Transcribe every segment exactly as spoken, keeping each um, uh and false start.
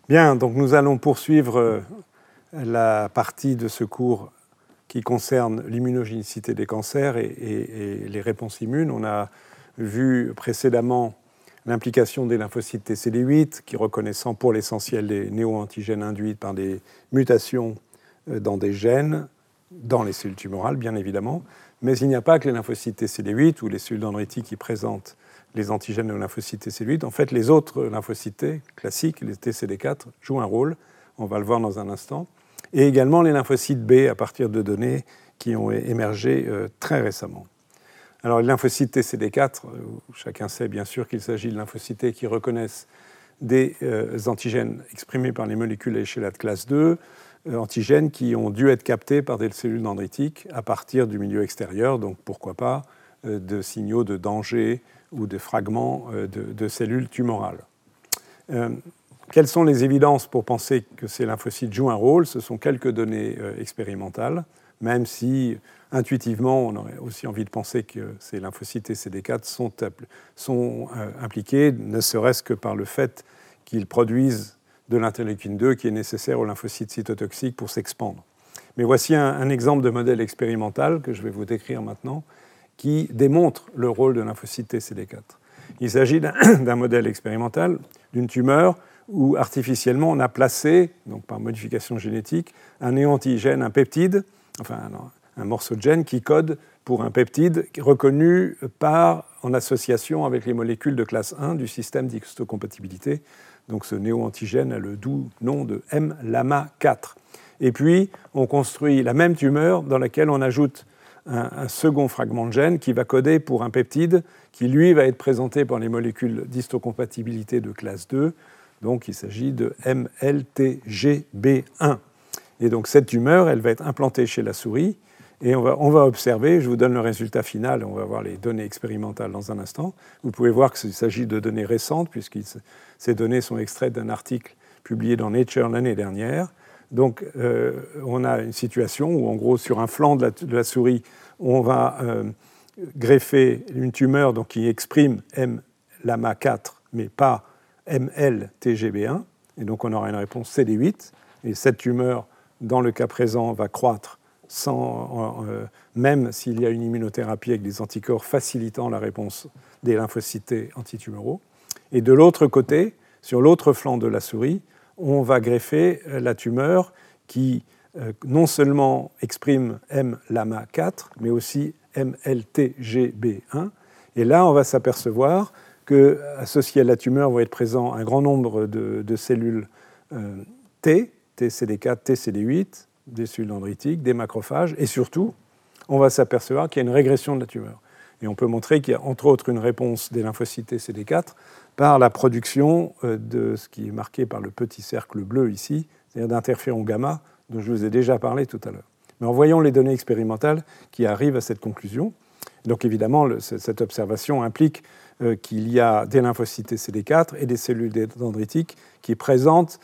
Bien, donc nous allons poursuivre la partie de ce cours qui concerne l'immunogénicité des cancers et, et, et les réponses immunes. On a vu précédemment l'implication des lymphocytes T C D huit, qui reconnaissant pour l'essentiel des néo-antigènes induits par des mutations dans des gènes, dans les cellules tumorales, bien évidemment. Mais il n'y a pas que les lymphocytes T C D huit ou les cellules dendritiques qui présentent les antigènes de lymphocytes T C D huit. En fait, les autres lymphocytes classiques, les T C D quatre, jouent un rôle. On va le voir dans un instant. Et également les lymphocytes B à partir de données qui ont émergé euh, très récemment. Alors, les lymphocytes T C D quatre, euh, chacun sait bien sûr qu'il s'agit de lymphocytes qui reconnaissent des euh, antigènes exprimés par les molécules à l'échelle de classe deux, euh, antigènes qui ont dû être captés par des cellules dendritiques à partir du milieu extérieur, donc pourquoi pas euh, de signaux de danger ou de fragments euh, de, de cellules tumorales. Euh, Quelles sont les évidences pour penser que ces lymphocytes jouent un rôle? Ce sont quelques données euh, expérimentales, même si intuitivement on aurait aussi envie de penser que ces lymphocytes T C D quatre sont, sont euh, impliqués, ne serait-ce que par le fait qu'ils produisent de l'interleukine deux qui est nécessaire aux lymphocytes cytotoxiques pour s'expandre. Mais voici un, un exemple de modèle expérimental que je vais vous décrire maintenant, qui démontre le rôle de lymphocytes T C D quatre. Il s'agit d'un, d'un modèle expérimental d'une tumeur où artificiellement on a placé, donc par modification génétique, un néo-antigène, un peptide, enfin un, un morceau de gène qui code pour un peptide reconnu par, en association avec les molécules de classe un du système d'histocompatibilité. Donc ce néo-antigène a le doux nom de M lama quatre. Et puis on construit la même tumeur dans laquelle on ajoute un, un second fragment de gène qui va coder pour un peptide qui lui va être présenté par les molécules d'histocompatibilité de classe deux. Donc, il s'agit de M L T G B un. Et donc, cette tumeur, elle va être implantée chez la souris et on va, on va observer, je vous donne le résultat final, on va voir les données expérimentales dans un instant. Vous pouvez voir qu'il s'agit de données récentes, puisque ces données sont extraites d'un article publié dans Nature l'année dernière. Donc, euh, on a une situation où, en gros, sur un flanc de la, de la souris, on va euh, greffer une tumeur donc, qui exprime M lama quatre, mais pas M L T G B un, et donc on aura une réponse C D huit, et cette tumeur, dans le cas présent, va croître sans, euh, même s'il y a une immunothérapie avec des anticorps facilitant la réponse des lymphocytes antitumoraux. Et de l'autre côté, sur l'autre flanc de la souris, on va greffer la tumeur qui euh, non seulement exprime M lama quatre, mais aussi M L T G B un, et là on va s'apercevoir qu'associé à la tumeur vont être présents un grand nombre de, de cellules euh, T, T C D quatre, T C D huit, des cellules dendritiques, des macrophages, et surtout, on va s'apercevoir qu'il y a une régression de la tumeur. Et on peut montrer qu'il y a entre autres une réponse des lymphocytes T C D quatre par la production euh, de ce qui est marqué par le petit cercle bleu ici, c'est-à-dire d'interféron gamma, dont je vous ai déjà parlé tout à l'heure. Mais en voyant les données expérimentales qui arrivent à cette conclusion, donc évidemment, le, cette observation implique euh, qu'il y a des lymphocytes T C D quatre et des cellules dendritiques qui présentent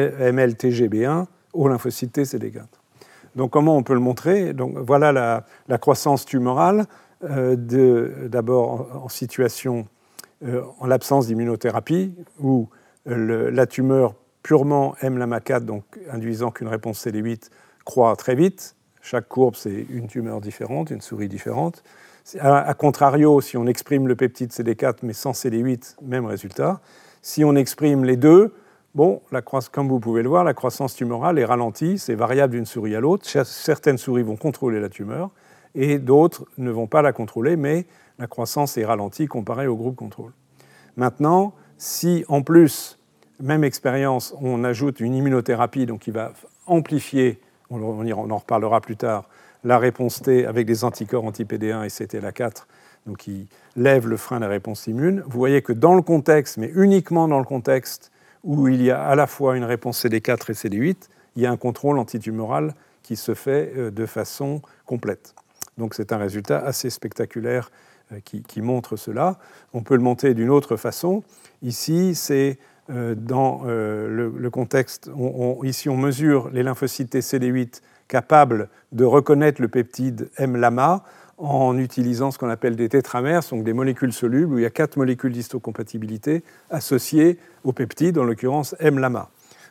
M L T G B un aux lymphocytes T C D quatre. Donc comment on peut le montrer? Donc, voilà la, la croissance tumorale, euh, de, d'abord en, en situation, euh, en l'absence d'immunothérapie, où le, la tumeur purement M lama quatre, donc induisant qu'une réponse C D huit, croît très vite. Chaque courbe, c'est une tumeur différente, une souris différente. A contrario, si on exprime le peptide C D quatre mais sans C D huit, même résultat. Si on exprime les deux, bon, la croissance, comme vous pouvez le voir, la croissance tumorale est ralentie, c'est variable d'une souris à l'autre. Certaines souris vont contrôler la tumeur et d'autres ne vont pas la contrôler, mais la croissance est ralentie comparée au groupe contrôle. Maintenant, si en plus, même expérience, on ajoute une immunothérapie donc qui va amplifier, on en reparlera plus tard, la réponse T avec des anticorps anti-P D un et C T L A quatre, donc qui lèvent le frein à la réponse immune. Vous voyez que dans le contexte, mais uniquement dans le contexte où il y a à la fois une réponse C D quatre et C D huit, il y a un contrôle antitumoral qui se fait de façon complète. Donc c'est un résultat assez spectaculaire qui, qui montre cela. On peut le montrer d'une autre façon. Ici, c'est dans le, le contexte, on, on, ici on mesure les lymphocytes T C D huit capables de reconnaître le peptide M lama en utilisant ce qu'on appelle des tétramères, donc des molécules solubles où il y a quatre molécules d'histocompatibilité associées au peptide, en l'occurrence M lama.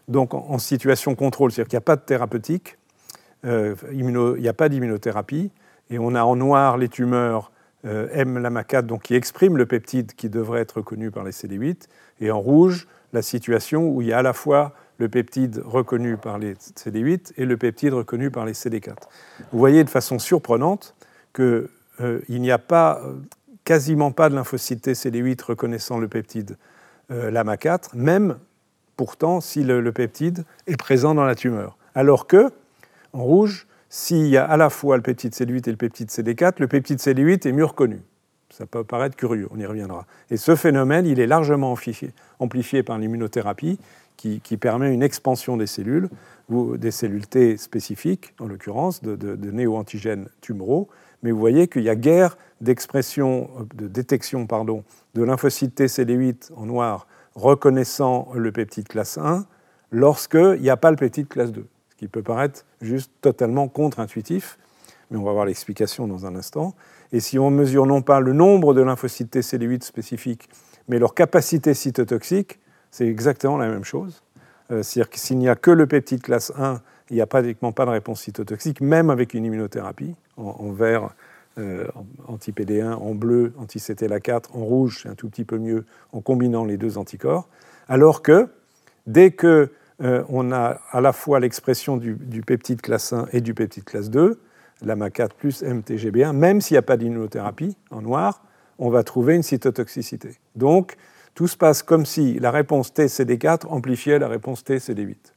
donc en, en situation contrôle, c'est-à-dire qu'il n'y a pas de thérapeutique, euh, immuno, il n'y a pas d'immunothérapie, et on a en noir les tumeurs euh, M lama quatre, donc qui expriment le peptide qui devrait être reconnu par les C D huit, et en rouge, la situation où il y a à la fois le peptide reconnu par les C D huit et le peptide reconnu par les C D quatre. Vous voyez de façon surprenante qu'il euh, n'y a pas, quasiment pas de lymphocytes T C D huit reconnaissant le peptide euh, lama quatre, même pourtant si le, le peptide est présent dans la tumeur. Alors que, en rouge, s'il y a à la fois le peptide C D huit et le peptide C D quatre, le peptide C D huit est mieux reconnu. Ça peut paraître curieux, on y reviendra. Et ce phénomène, il est largement amplifié, amplifié par l'immunothérapie qui, qui permet une expansion des cellules, ou des cellules T spécifiques, en l'occurrence, de, de, de néo-antigènes tumoraux. Mais vous voyez qu'il y a guère d'expression, de détection pardon, de lymphocytes T C D huit en noir reconnaissant le peptide classe un lorsqu'il n'y a pas le peptide classe deux. Ce qui peut paraître juste totalement contre-intuitif, mais on va voir l'explication dans un instant. Et si on mesure non pas le nombre de lymphocytes T C D huit spécifiques, mais leur capacité cytotoxique, c'est exactement la même chose. Euh, c'est-à-dire que s'il n'y a que le peptide classe un, il n'y a pratiquement pas de réponse cytotoxique, même avec une immunothérapie, en, en vert, euh, anti-P D un, en bleu, anti-C T L A quatre, en rouge, c'est un tout petit peu mieux, en combinant les deux anticorps. Alors que, dès que euh, on a à la fois l'expression du, du peptide classe un et du peptide classe deux, lama quatre plus M T G B un, même s'il n'y a pas d'immunothérapie, en noir, on va trouver une cytotoxicité. Donc, tout se passe comme si la réponse T C D quatre amplifiait la réponse T C D huit.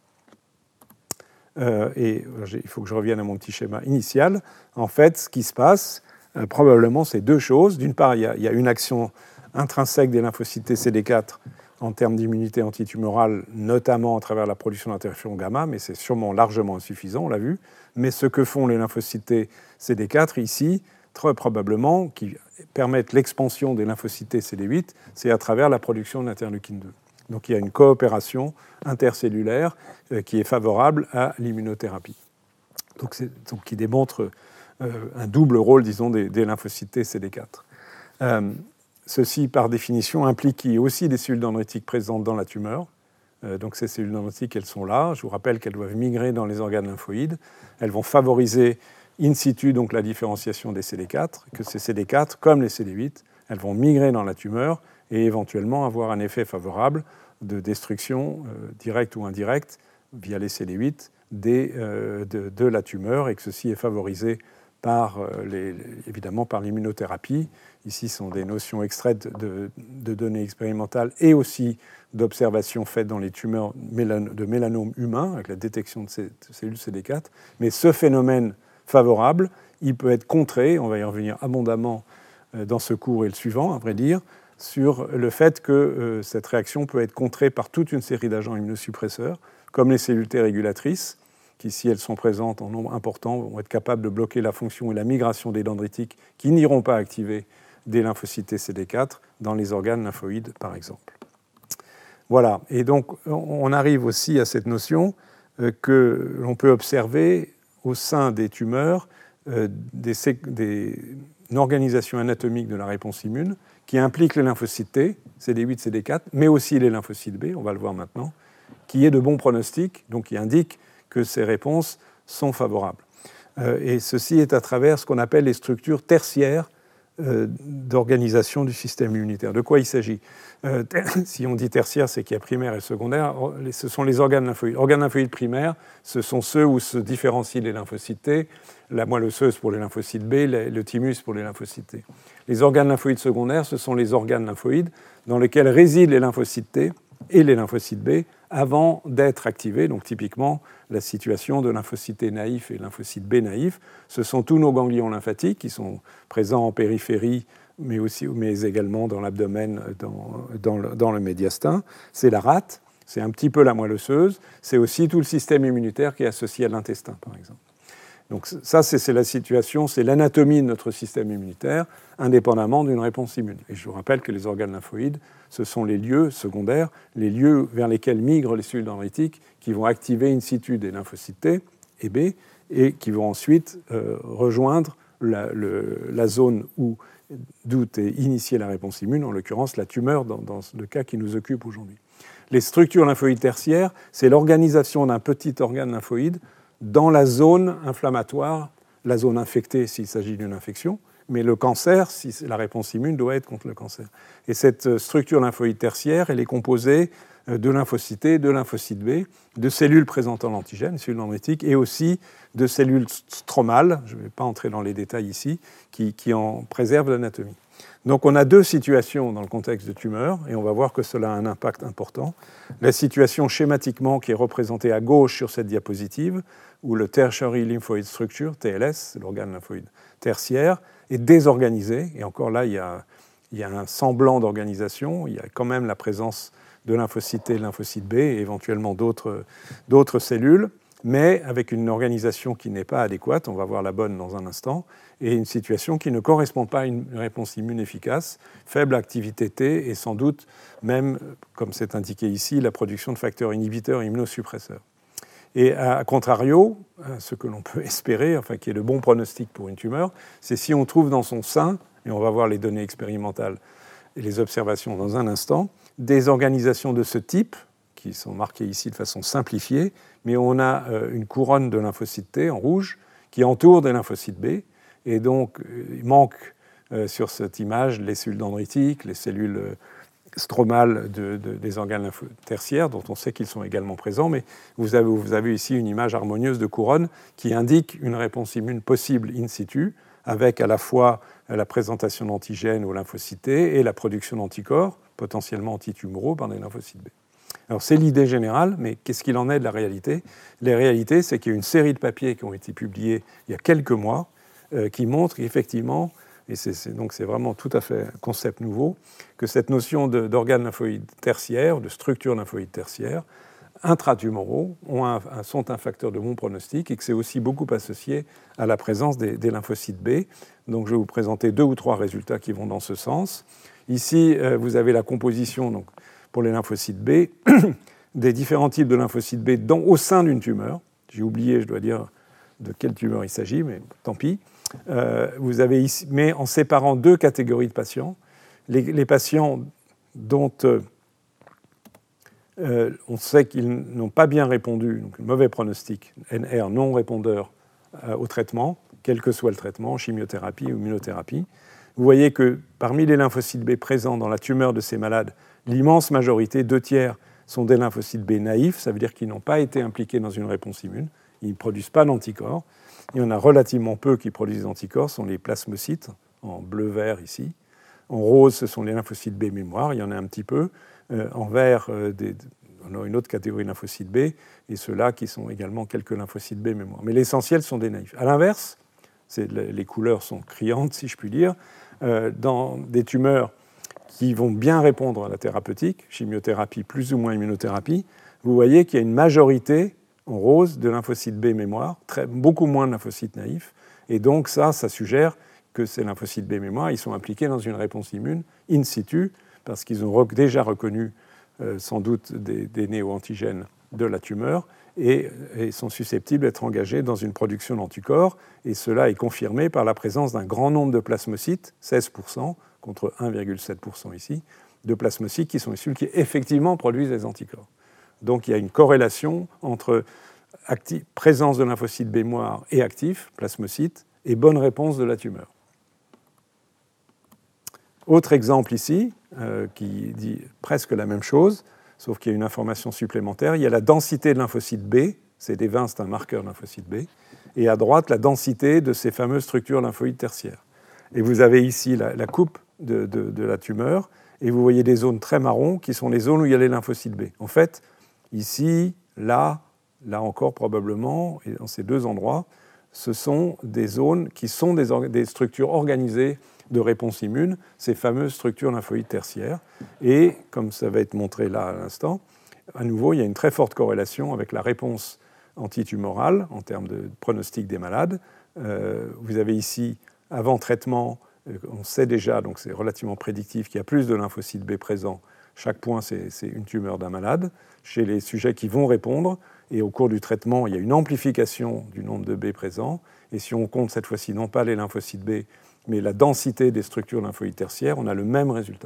Euh, et il faut que je revienne à mon petit schéma initial. En fait, ce qui se passe, euh, probablement, c'est deux choses. D'une part, il y, a, il y a une action intrinsèque des lymphocytes T C D quatre en termes d'immunité antitumorale, notamment à travers la production d'interféron gamma, mais c'est sûrement largement insuffisant, on l'a vu. Mais ce que font les lymphocytes T C D quatre ici, très probablement, qui permettent l'expansion des lymphocytes T C D huit, c'est à travers la production d'interleukine deux. Donc il y a une coopération intercellulaire euh, qui est favorable à l'immunothérapie. Donc, c'est, donc qui démontre euh, un double rôle, disons, des, des lymphocytes T C D quatre. Euh, ceci, par définition, implique qu'il y ait aussi des cellules dendritiques présentes dans la tumeur. Euh, donc ces cellules dendritiques, elles sont là. Je vous rappelle qu'elles doivent migrer dans les organes lymphoïdes. Elles vont favoriser in situ donc la différenciation des C D quatre, que ces C D quatre, comme les C D huit, elles vont migrer dans la tumeur et éventuellement avoir un effet favorable de destruction euh, directe ou indirecte via les C D huit des, euh, de, de la tumeur, et que ceci est favorisé par, euh, les, évidemment par l'immunothérapie. Ici, ce sont des notions extraites de, de données expérimentales et aussi d'observations faites dans les tumeurs de mélanome humain, avec la détection de ces cellules C D quatre. Mais ce phénomène favorable, il peut être contré, on va y revenir abondamment dans ce cours et le suivant, à vrai dire, sur le fait que euh, cette réaction peut être contrée par toute une série d'agents immunosuppresseurs, comme les cellules T régulatrices, qui, si elles sont présentes en nombre important, vont être capables de bloquer la fonction et la migration des dendritiques qui n'iront pas activer des lymphocytes T C D quatre dans les organes lymphoïdes, par exemple. Voilà. Et donc, on arrive aussi à cette notion euh, que l'on peut observer au sein des tumeurs euh, des, des, une organisation anatomique de la réponse immune qui implique les lymphocytes T, C D huit, C D quatre, mais aussi les lymphocytes B, on va le voir maintenant, qui est de bons pronostics, donc qui indique que ces réponses sont favorables. Euh, et ceci est à travers ce qu'on appelle les structures tertiaires euh, d'organisation du système immunitaire. De quoi il s'agit ? euh, Si on dit tertiaire, c'est qu'il y a primaire et secondaire. Ce sont les organes lymphoïdes. Organes lymphoïdes primaires, ce sont ceux où se différencient les lymphocytes T, la moelle osseuse pour les lymphocytes B, le thymus pour les lymphocytes T. Les organes lymphoïdes secondaires, ce sont les organes lymphoïdes dans lesquels résident les lymphocytes T et les lymphocytes B avant d'être activés. Donc typiquement, la situation de lymphocytes T naïfs et lymphocytes B naïfs, ce sont tous nos ganglions lymphatiques qui sont présents en périphérie, mais, aussi, mais également dans l'abdomen, dans, dans, le, dans le médiastin. C'est la rate, c'est un petit peu la moelle osseuse, c'est aussi tout le système immunitaire qui est associé à l'intestin, par exemple. Donc ça, c'est, c'est la situation, c'est l'anatomie de notre système immunitaire, indépendamment d'une réponse immune. Et je vous rappelle que les organes lymphoïdes, ce sont les lieux secondaires, les lieux vers lesquels migrent les cellules dendritiques, qui vont activer in situ des lymphocytes T et B, et qui vont ensuite euh, rejoindre la, le, la zone où, d'où est initiée la réponse immune, en l'occurrence la tumeur, dans, dans le cas qui nous occupe aujourd'hui. Les structures lymphoïdes tertiaires, c'est l'organisation d'un petit organe lymphoïde dans la zone inflammatoire, la zone infectée s'il s'agit d'une infection, mais le cancer, si la réponse immune doit être contre le cancer. Et cette structure lymphoïde tertiaire, elle est composée de lymphocytes T, de lymphocytes B, de cellules présentant l'antigène, cellules dendritiques, et aussi de cellules stromales, je ne vais pas entrer dans les détails ici, qui, qui en préservent l'anatomie. Donc on a deux situations dans le contexte de tumeur, et on va voir que cela a un impact important. La situation schématiquement qui est représentée à gauche sur cette diapositive, où le Tertiary Lymphoid Structure, T L S, l'organe lymphoïde tertiaire, est désorganisé, et encore là, il y a, il y a un semblant d'organisation, il y a quand même la présence de lymphocytes T, de lymphocytes B, et éventuellement d'autres, d'autres cellules, mais avec une organisation qui n'est pas adéquate, on va voir la bonne dans un instant, et une situation qui ne correspond pas à une réponse immune efficace, faible activité T, et sans doute même, comme c'est indiqué ici, la production de facteurs inhibiteurs et immunosuppresseurs. Et à contrario, ce que l'on peut espérer, enfin qui est le bon pronostic pour une tumeur, c'est si on trouve dans son sein, et on va voir les données expérimentales et les observations dans un instant, des organisations de ce type, qui sont marquées ici de façon simplifiée, mais on a une couronne de lymphocytes T en rouge qui entoure des lymphocytes B, et donc il manque sur cette image les cellules dendritiques, les cellules stromales de, de, des organes tertiaires, dont on sait qu'ils sont également présents, mais vous avez, vous avez ici une image harmonieuse de couronne qui indique une réponse immune possible in situ, avec à la fois la présentation d'antigènes aux lymphocytes T et la production d'anticorps, potentiellement antitumoraux par des lymphocytes B. Alors c'est l'idée générale, mais qu'est-ce qu'il en est de la réalité ? La réalité, c'est qu'il y a une série de papiers qui ont été publiés il y a quelques mois euh, qui montrent qu'effectivement, et c'est, c'est, donc c'est vraiment tout à fait un concept nouveau, que cette notion de, d'organes lymphoïdes tertiaires, de structures lymphoïdes tertiaires, intratumoraux, ont un, un, sont un facteur de bon pronostic et que c'est aussi beaucoup associé à la présence des, des lymphocytes B. Donc je vais vous présenter deux ou trois résultats qui vont dans ce sens. Ici, euh, vous avez la composition donc, pour les lymphocytes B des différents types de lymphocytes B dans, au sein d'une tumeur. J'ai oublié, je dois dire, de quelle tumeur il s'agit, mais tant pis. Euh, vous avez ici, mais en séparant deux catégories de patients. Les, les patients dont euh, euh, on sait qu'ils n'ont pas bien répondu, donc mauvais pronostic, N R non répondeur euh, au traitement, quel que soit le traitement, chimiothérapie ou immunothérapie. Vous voyez que parmi les lymphocytes B présents dans la tumeur de ces malades, l'immense majorité, deux tiers, sont des lymphocytes B naïfs, ça veut dire qu'ils n'ont pas été impliqués dans une réponse immune, ils ne produisent pas d'anticorps. Il y en a relativement peu qui produisent des anticorps, ce sont les plasmocytes, en bleu-vert ici. En rose, ce sont les lymphocytes B mémoire, il y en a un petit peu. Euh, en vert, euh, des, on a une autre catégorie de lymphocytes B, et ceux-là qui sont également quelques lymphocytes B mémoire. Mais l'essentiel sont des naïfs. À l'inverse, c'est, les couleurs sont criantes, si je puis dire, euh, dans des tumeurs qui vont bien répondre à la thérapeutique, chimiothérapie plus ou moins immunothérapie, vous voyez qu'il y a une majorité en rose de lymphocytes B mémoire, très, beaucoup moins de lymphocytes naïfs, et donc ça, ça suggère que ces lymphocytes B mémoire, ils sont impliqués dans une réponse immune in situ, parce qu'ils ont rec- déjà reconnu euh, sans doute des, des néo-antigènes de la tumeur, et, et sont susceptibles d'être engagés dans une production d'anticorps, et cela est confirmé par la présence d'un grand nombre de plasmocytes, seize pour cent, contre un virgule sept pour cent ici, de plasmocytes qui sont issus, qui effectivement produisent des anticorps. Donc il y a une corrélation entre actif, présence de lymphocytes B mémoire et actifs, plasmocytes, et bonne réponse de la tumeur. Autre exemple ici, euh, qui dit presque la même chose, sauf qu'il y a une information supplémentaire. Il y a la densité de lymphocytes B, C D vingt, c'est un marqueur de lymphocytes B, et à droite, la densité de ces fameuses structures lymphoïdes tertiaires. Et vous avez ici la, la coupe de, de, de la tumeur, et vous voyez des zones très marron qui sont les zones où il y a les lymphocytes B. En fait, ici, là, là encore probablement, et dans ces deux endroits, ce sont des zones qui sont des, or- des structures organisées de réponse immune, ces fameuses structures lymphoïdes tertiaires. Et comme ça va être montré là à l'instant, à nouveau, il y a une très forte corrélation avec la réponse antitumorale en termes de pronostic des malades. Euh, vous avez ici, avant traitement, euh, on sait déjà, donc c'est relativement prédictif, qu'il y a plus de lymphocytes B présents. Chaque point, c'est, c'est une tumeur d'un malade. Chez les sujets qui vont répondre, et au cours du traitement, il y a une amplification du nombre de B présents. Et si on compte cette fois-ci non pas les lymphocytes B, mais la densité des structures lymphoïdes tertiaires, on a le même résultat.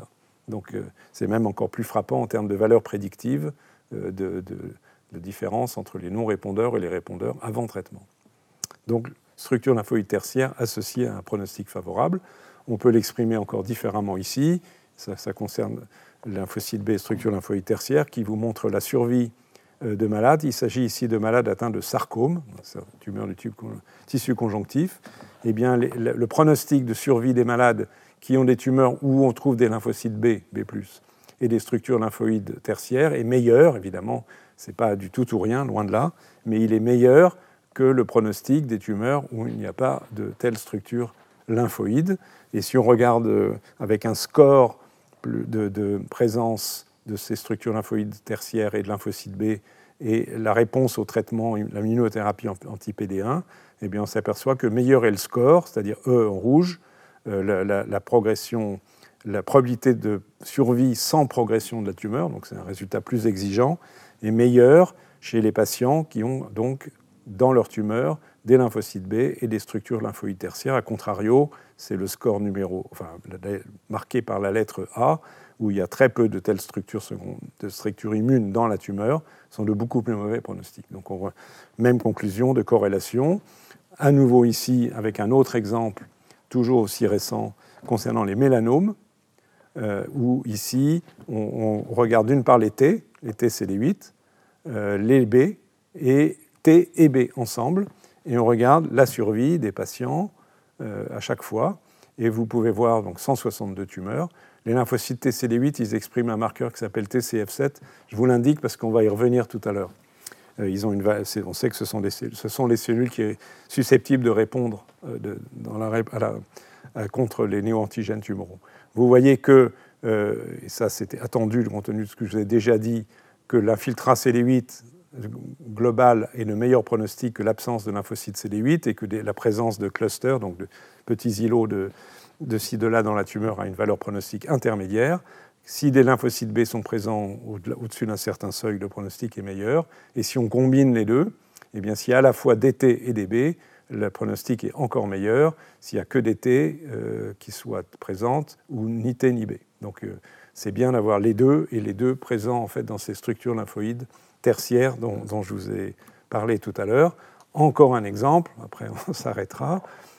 Donc euh, c'est même encore plus frappant en termes de valeurs prédictives euh, de, de, de différence entre les non-répondeurs et les répondeurs avant traitement. Donc structure lymphoïde tertiaire associée à un pronostic favorable. On peut l'exprimer encore différemment ici. Ça, ça concerne lymphocyte B, structure lymphoïde tertiaire, qui vous montre la survie de malades. Il s'agit ici de malades atteints de sarcome, tumeur du tube, tissu conjonctif. Eh bien, les, le, le pronostic de survie des malades qui ont des tumeurs où on trouve des lymphocytes B, B plus, et des structures lymphoïdes tertiaires est meilleur, évidemment, ce n'est pas du tout ou rien, loin de là, mais il est meilleur que le pronostic des tumeurs où il n'y a pas de telle structure lymphoïde. Et si on regarde avec un score de, de présence de ces structures lymphoïdes tertiaires et de lymphocytes B et la réponse au traitement, l'immunothérapie anti-P D un, eh bien on s'aperçoit que meilleur est le score, c'est-à-dire E en rouge, euh, la, la, la progression, la probabilité de survie sans progression de la tumeur, donc c'est un résultat plus exigeant, est meilleur chez les patients qui ont donc dans leur tumeur des lymphocytes B et des structures lymphoïdes tertiaires. A contrario, c'est le score numéro, enfin, marqué par la lettre A, où il y a très peu de telles structures, de structures immunes dans la tumeur, sont de beaucoup plus mauvais pronostics. Donc on voit même conclusion de corrélation. À nouveau ici, avec un autre exemple, toujours aussi récent, concernant les mélanomes, euh, où ici, on, on regarde d'une part les T, les T c'est les huit, euh, les B, et T et B ensemble, et on regarde la survie des patients euh, à chaque fois. Et vous pouvez voir donc cent soixante-deux tumeurs. Les lymphocytes T C D huit, ils expriment un marqueur qui s'appelle T C F sept. Je vous l'indique parce qu'on va y revenir tout à l'heure. Euh, ils ont une, on sait que ce sont, des, ce sont les cellules qui sont susceptibles de répondre euh, de, dans la, à la, à, contre les néoantigènes tumoraux. Vous voyez que, euh, et ça c'était attendu compte tenu de ce que je vous ai déjà dit, que l'infiltrat C D huit global est le meilleur pronostic que l'absence de lymphocytes C D huit et que la présence de clusters, donc de petits îlots de, de ci, de là dans la tumeur, a une valeur pronostique intermédiaire. Si des lymphocytes B sont présents au-dessus d'un certain seuil, le pronostic est meilleur. Et si on combine les deux, eh bien, s'il y a à la fois des T et des B, le pronostic est encore meilleur s'il n'y a que des T euh, qui soient présentes ou ni T ni B. Donc euh, c'est bien d'avoir les deux et les deux présents en fait, dans ces structures lymphoïdes tertiaires dont, dont je vous ai parlé tout à l'heure. Encore un exemple, après on s'arrêtera,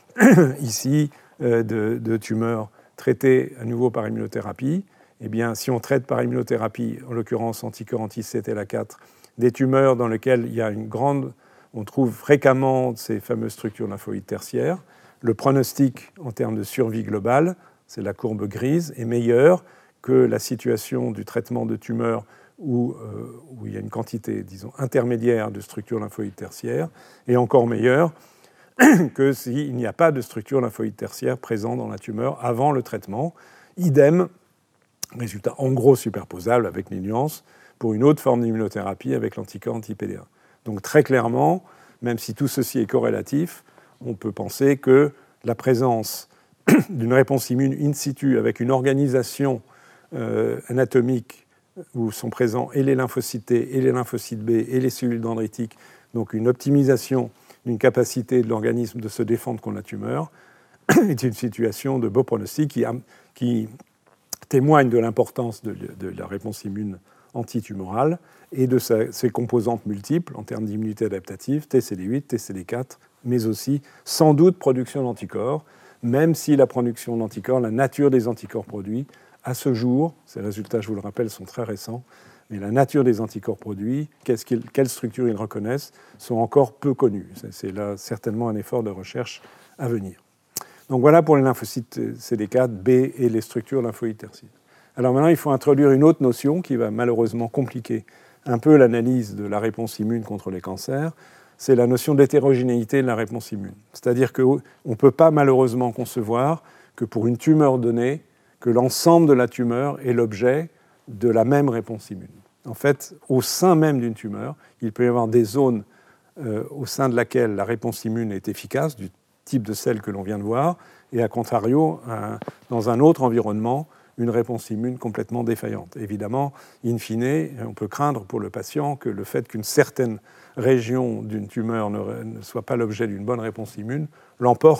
ici euh, de, de tumeurs traitées à nouveau par immunothérapie. Eh bien, si on traite par immunothérapie, en l'occurrence anticorps anti-C T L A quatre, des tumeurs dans lesquelles il y a une grande, on trouve fréquemment ces fameuses structures lymphoïdes tertiaires, le pronostic en termes de survie globale, c'est la courbe grise, est meilleur que la situation du traitement de tumeurs où, euh, où il y a une quantité, disons, intermédiaire de structures lymphoïdes tertiaires, et encore meilleur que s'il n'y a pas de structure lymphoïde tertiaire présente dans la tumeur avant le traitement. Idem, résultat en gros superposable avec les nuances, pour une autre forme d'immunothérapie avec l'anticorps anti-P D un. Donc très clairement, même si tout ceci est corrélatif, on peut penser que la présence d'une réponse immune in situ avec une organisation euh, anatomique où sont présents et les lymphocytes T et les lymphocytes B et les cellules dendritiques, donc une optimisation d'une capacité de l'organisme de se défendre contre la tumeur, est une situation de beau pronostic qui, qui témoigne de l'importance de, de la réponse immune antitumorale et de sa, ses composantes multiples en termes d'immunité adaptative, T C D huit, T C D quatre, mais aussi sans doute production d'anticorps, même si la production d'anticorps, la nature des anticorps produits, à ce jour, ces résultats, je vous le rappelle, sont très récents, mais la nature des anticorps produits, qu'est-ce qu'ils, quelles structures ils reconnaissent, sont encore peu connues. C'est, c'est là certainement un effort de recherche à venir. Donc voilà pour les lymphocytes C D quatre, B et les structures lymphoïdes tertiaires. Alors maintenant, il faut introduire une autre notion qui va malheureusement compliquer un peu l'analyse de la réponse immune contre les cancers, c'est la notion d'hétérogénéité de la réponse immune. C'est-à-dire qu'on ne peut pas malheureusement concevoir que pour une tumeur donnée, que l'ensemble de la tumeur est l'objet de la même réponse immune. En fait, au sein même d'une tumeur, il peut y avoir des zones euh, au sein de laquelle la réponse immune est efficace, du type de celle que l'on vient de voir, et à contrario, un, dans un autre environnement, une réponse immune complètement défaillante. Évidemment, in fine, on peut craindre pour le patient que le fait qu'une certaine région d'une tumeur ne, ne soit pas l'objet d'une bonne réponse immune l'emporte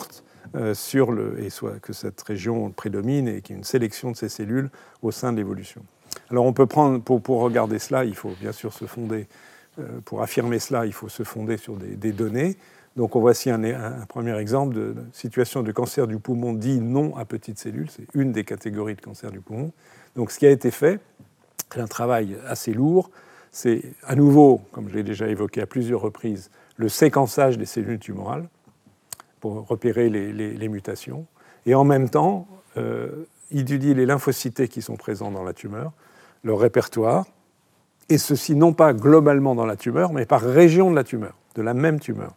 euh, sur le, et soit que cette région prédomine et qu'il y ait une sélection de ces cellules au sein de l'évolution. Alors on peut prendre, pour, pour regarder cela, il faut bien sûr se fonder, euh, pour affirmer cela, il faut se fonder sur des, des données. Donc on voici un, un premier exemple de, de situation de cancer du poumon dit non à petites cellules, c'est une des catégories de cancer du poumon. Donc ce qui a été fait, c'est un travail assez lourd, c'est à nouveau, comme je l'ai déjà évoqué à plusieurs reprises, le séquençage des cellules tumorales pour repérer les, les, les mutations, et en même temps, euh, étudier les lymphocytes qui sont présents dans la tumeur, leur répertoire, et ceci non pas globalement dans la tumeur, mais par région de la tumeur, de la même tumeur.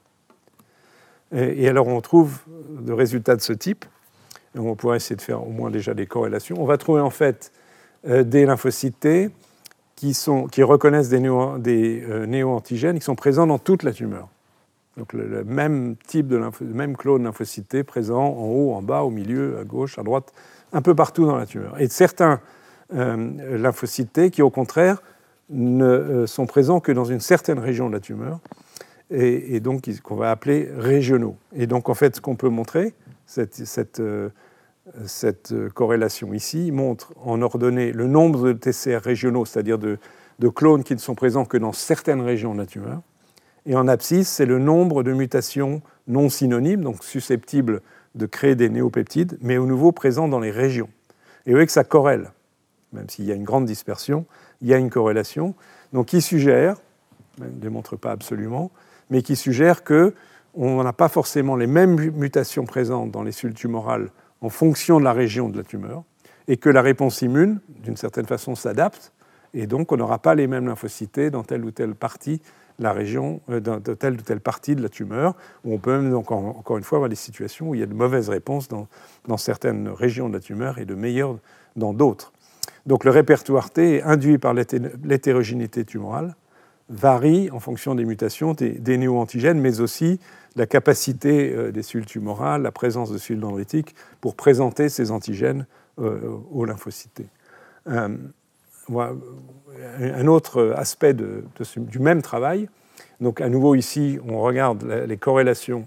Et, et alors on trouve des résultats de ce type, et on pourrait essayer de faire au moins déjà des corrélations. On va trouver en fait euh, des lymphocytes T qui, sont, qui reconnaissent des, néo, des euh, néo-antigènes qui sont présents dans toute la tumeur. Donc le, le même type de lympho, le même clone lymphocyte T présent en haut, en bas, au milieu, à gauche, à droite, un peu partout dans la tumeur. Et certains euh, lymphocytes T qui, au contraire, ne euh, sont présents que dans une certaine région de la tumeur, et, et donc qu'on va appeler régionaux. Et donc en fait, ce qu'on peut montrer, cette, cette, euh, cette corrélation ici, montre en ordonnée le nombre de T C R régionaux, c'est-à-dire de, de clones qui ne sont présents que dans certaines régions de la tumeur. Et en abscisse, c'est le nombre de mutations non synonymes, donc susceptibles de créer des néopeptides, mais au nouveau présents dans les régions. Et vous voyez que ça corrèle, même s'il y a une grande dispersion, il y a une corrélation, donc qui suggère, ne démontre pas absolument, mais qui suggère qu'on n'a pas forcément les mêmes mutations présentes dans les cellules tumorales en fonction de la région de la tumeur, et que la réponse immune, d'une certaine façon, s'adapte, et donc on n'aura pas les mêmes lymphocytes dans telle ou telle partie la région euh, de telle ou telle partie de la tumeur, où on peut même, donc, en, encore une fois, avoir des situations où il y a de mauvaises réponses dans, dans certaines régions de la tumeur et de meilleures dans d'autres. Donc le répertoire T, induit par l'hétérogénéité tumorale, varie en fonction des mutations des, des néo-antigènes, mais aussi la capacité euh, des cellules tumorales, la présence de cellules dendritiques pour présenter ces antigènes euh, aux lymphocytes. Euh, Un autre aspect de, de ce, du même travail, donc à nouveau ici, on regarde les corrélations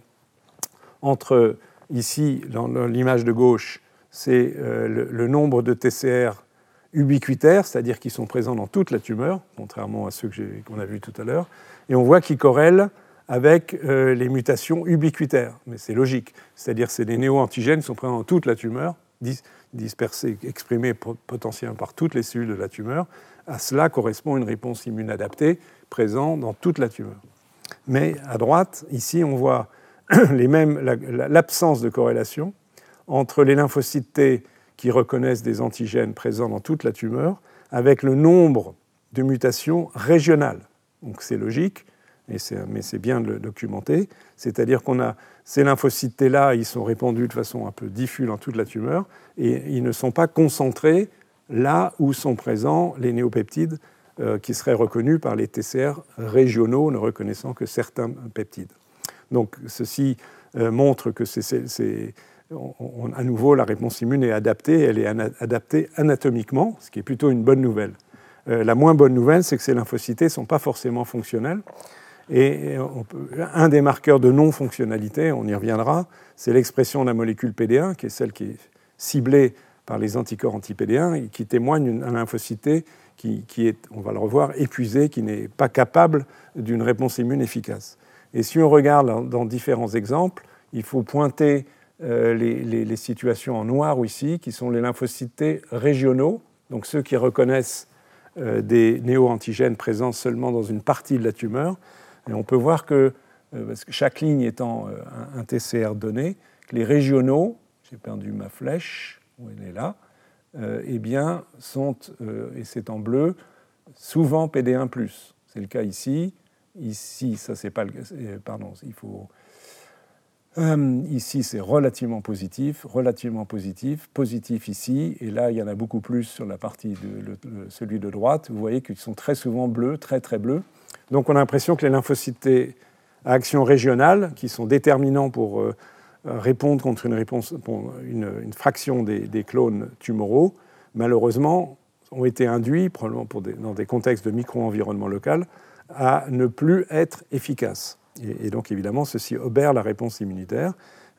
entre, ici, dans l'image de gauche, c'est euh, le, le nombre de T C R ubiquitaires, c'est-à-dire qui sont présents dans toute la tumeur, contrairement à ceux que j'ai, qu'on a vus tout à l'heure, et on voit qu'ils corrèlent avec euh, les mutations ubiquitaires. Mais c'est logique, c'est-à-dire que c'est des néo-antigènes qui sont présents dans toute la tumeur, dispersés, exprimés potentiellement par toutes les cellules de la tumeur. À cela correspond une réponse immune adaptée présente dans toute la tumeur. Mais à droite, ici, on voit les mêmes, la, l'absence de corrélation entre les lymphocytes T qui reconnaissent des antigènes présents dans toute la tumeur avec le nombre de mutations régionales. Donc c'est logique, et c'est, mais c'est bien de le documenter. C'est-à-dire qu'on a ces lymphocytes T-là, ils sont répandus de façon un peu diffuse dans toute la tumeur, et ils ne sont pas concentrés là où sont présents les néopeptides euh, qui seraient reconnus par les T C R régionaux, ne reconnaissant que certains peptides. Donc ceci euh, montre que c'est, c'est, c'est, on, on, à nouveau la réponse immune est adaptée, elle est ana- adaptée anatomiquement, ce qui est plutôt une bonne nouvelle. Euh, la moins bonne nouvelle, c'est que ces lymphocytes ne sont pas forcément fonctionnels. Et on peut, un des marqueurs de non-fonctionnalité, on y reviendra, c'est l'expression de la molécule P D un, qui est celle qui est ciblée par les anticorps anti-P D un et qui témoigne d'un lymphocyte qui, qui est, on va le revoir, épuisé, qui n'est pas capable d'une réponse immune efficace. Et si on regarde dans différents exemples, il faut pointer euh, les, les, les situations en noir ou ici, qui sont les lymphocytes régionaux, donc ceux qui reconnaissent euh, des néo-antigènes présents seulement dans une partie de la tumeur. Et on peut voir que, euh, parce que chaque ligne étant euh, un, un T C R donné, que les régionaux, j'ai perdu ma flèche, où elle est là, euh, eh bien, sont, euh, et c'est en bleu, souvent P D un plus. C'est le cas ici. Ici, ça c'est pas le cas. Pardon, il faut. Euh, ici, c'est relativement positif, relativement positif, positif ici, et là, il y en a beaucoup plus sur la partie de le, le, celui de droite. Vous voyez qu'ils sont très souvent bleus, très très bleus. Donc, on a l'impression que les lymphocytes à action régionale, qui sont déterminants pour euh, répondre contre une, réponse, pour une, une fraction des, des clones tumoraux, malheureusement, ont été induits, probablement pour des, dans des contextes de micro-environnement local, à ne plus être efficaces. Et, et donc, évidemment, ceci obère la réponse immunitaire.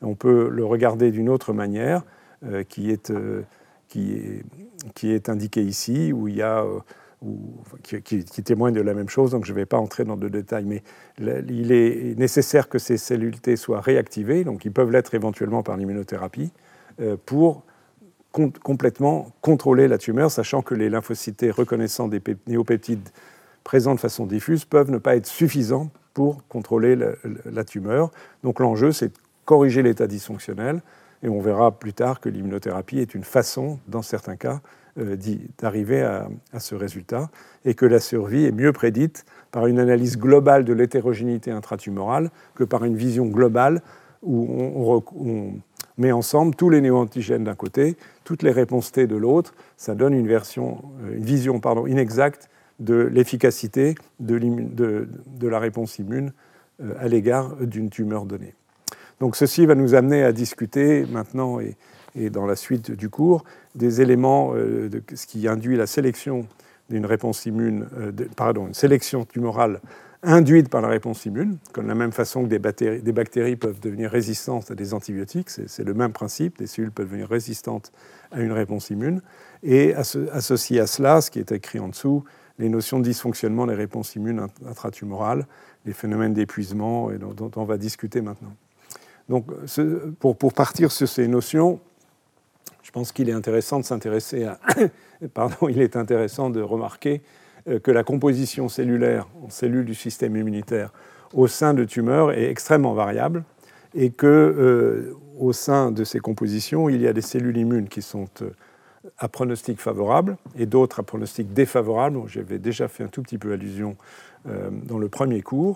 On peut le regarder d'une autre manière, euh, qui, est, euh, qui, est, qui est indiquée ici, où il y a, euh, où, qui, qui, qui témoigne de la même chose, donc je ne vais pas entrer dans de détails, mais là, il est nécessaire que ces cellules T soient réactivées, donc ils peuvent l'être éventuellement par l'immunothérapie, euh, pour com- complètement contrôler la tumeur, sachant que les lymphocytes T reconnaissant des pep- néopeptides présents de façon diffuse peuvent ne pas être suffisants pour contrôler la, la tumeur. Donc l'enjeu, c'est de corriger l'état dysfonctionnel, et on verra plus tard que l'immunothérapie est une façon, dans certains cas, euh, d'arriver à, à ce résultat, et que la survie est mieux prédite par une analyse globale de l'hétérogénéité intratumorale que par une vision globale où on, on, on met ensemble tous les néoantigènes d'un côté, toutes les réponses T de l'autre. Ça donne une, version, une vision pardon, inexacte de l'efficacité de, de, de la réponse immune euh, à l'égard d'une tumeur donnée. Donc ceci va nous amener à discuter maintenant et, et dans la suite du cours des éléments euh, de ce qui induit la sélection d'une réponse immune, euh, de, pardon, une sélection tumorale induite par la réponse immune, comme de la même façon que des bactéries, des bactéries peuvent devenir résistantes à des antibiotiques, c'est, c'est le même principe, des cellules peuvent devenir résistantes à une réponse immune, et associé à cela, ce qui est écrit en dessous, les notions de dysfonctionnement des réponses immunes intratumorales, les phénomènes d'épuisement dont, dont on va discuter maintenant. Donc, ce, pour, pour partir sur ces notions, je pense qu'il est intéressant de s'intéresser à... Pardon, il est intéressant de remarquer que la composition cellulaire en cellules du système immunitaire au sein de tumeurs est extrêmement variable et que, euh, au sein de ces compositions, il y a des cellules immunes qui sont euh, à pronostic favorable et d'autres à pronostic défavorable. J'avais déjà fait un tout petit peu allusion euh, dans le premier cours.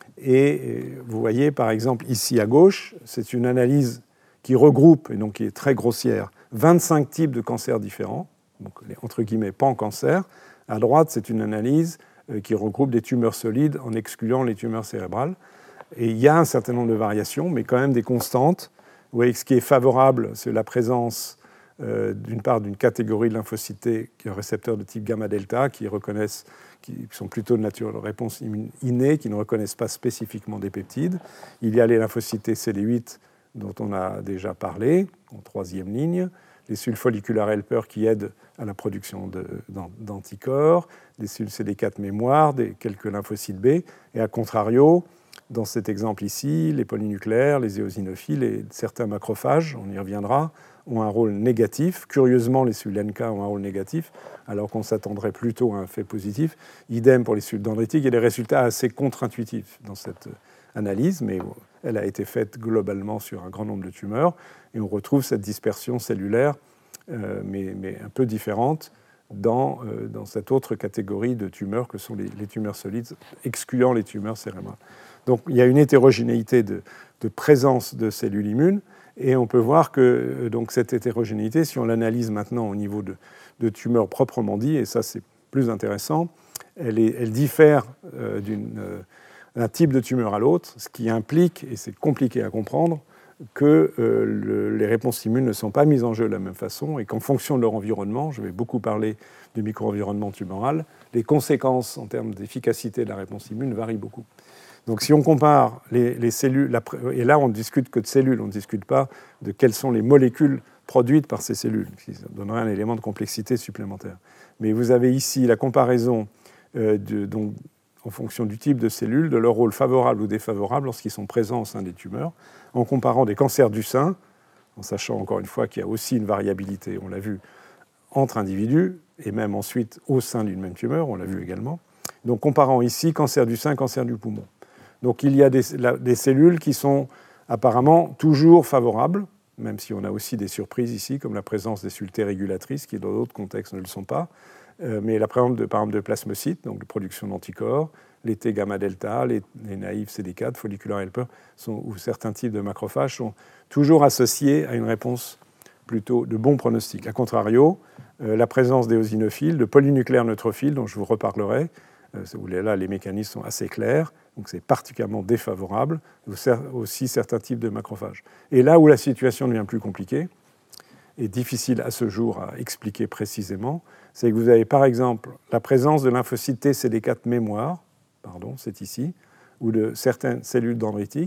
Et vous voyez, par exemple, ici à gauche, c'est une analyse qui regroupe, et donc qui est très grossière, vingt-cinq types de cancers différents, donc les, entre guillemets, pan-cancers. À droite, c'est une analyse qui regroupe des tumeurs solides en excluant les tumeurs cérébrales. Et il y a un certain nombre de variations, mais quand même des constantes. Vous voyez que ce qui est favorable, c'est la présence euh, d'une part d'une catégorie de lymphocytes T, qui est un récepteur de type gamma-delta, qui reconnaissent, qui sont plutôt de nature de réponse innée, qui ne reconnaissent pas spécifiquement des peptides. Il y a les lymphocytes T C D huit, dont on a déjà parlé, en troisième ligne, les cellules folliculaires helper qui aident à la production de, d'anticorps, des cellules C D quatre mémoire, des, quelques lymphocytes B, et à contrario, dans cet exemple ici, les polynucléaires, les éosinophiles et certains macrophages, on y reviendra, ont un rôle négatif. Curieusement, les cellules N K ont un rôle négatif, alors qu'on s'attendrait plutôt à un fait positif. Idem pour les cellules dendritiques. Il y a des résultats assez contre-intuitifs dans cette analyse, mais elle a été faite globalement sur un grand nombre de tumeurs, et on retrouve cette dispersion cellulaire, euh, mais, mais un peu différente, dans, euh, dans cette autre catégorie de tumeurs que sont les, les tumeurs solides, excluant les tumeurs cérébrales. Donc il y a une hétérogénéité de, de présence de cellules immunes, et on peut voir que donc, cette hétérogénéité, si on l'analyse maintenant au niveau de, de tumeurs proprement dit, et ça c'est plus intéressant, elle, est, elle diffère euh, d'une, euh, d'un type de tumeur à l'autre, ce qui implique, et c'est compliqué à comprendre, que euh, le, les réponses immunes ne sont pas mises en jeu de la même façon, et qu'en fonction de leur environnement, je vais beaucoup parler du micro-environnement tumoral, les conséquences en termes d'efficacité de la réponse immune varient beaucoup. Donc si on compare les, les cellules, la, et là on ne discute que de cellules, on ne discute pas de quelles sont les molécules produites par ces cellules, qui donnerait un élément de complexité supplémentaire. Mais vous avez ici la comparaison euh, de, donc, en fonction du type de cellules, de leur rôle favorable ou défavorable lorsqu'ils sont présents au sein des tumeurs, en comparant des cancers du sein, en sachant encore une fois qu'il y a aussi une variabilité, on l'a vu, entre individus, et même ensuite au sein d'une même tumeur, on l'a vu également. Donc comparant ici cancer du sein, cancer du poumon. Donc il y a des, la, des cellules qui sont apparemment toujours favorables, même si on a aussi des surprises ici, comme la présence des cellules T régulatrices, qui dans d'autres contextes ne le sont pas, euh, mais la présence de, par exemple de plasmocytes, donc de production d'anticorps, les T gamma-delta, les, les naïfs C D quatre, folliculaires helper, sont, ou certains types de macrophages sont toujours associés à une réponse plutôt de bon pronostic. A contrario, euh, la présence d'éosinophiles, de polynucléaires neutrophiles, dont je vous reparlerai, euh, là les mécanismes sont assez clairs, donc c'est particulièrement défavorable, aussi certains types de macrophages. Et là où la situation devient plus compliquée, et difficile à ce jour à expliquer précisément, c'est que vous avez par exemple la présence de lymphocytes T C D quatre mémoire, pardon, c'est ici, ou de certaines cellules dendritiques,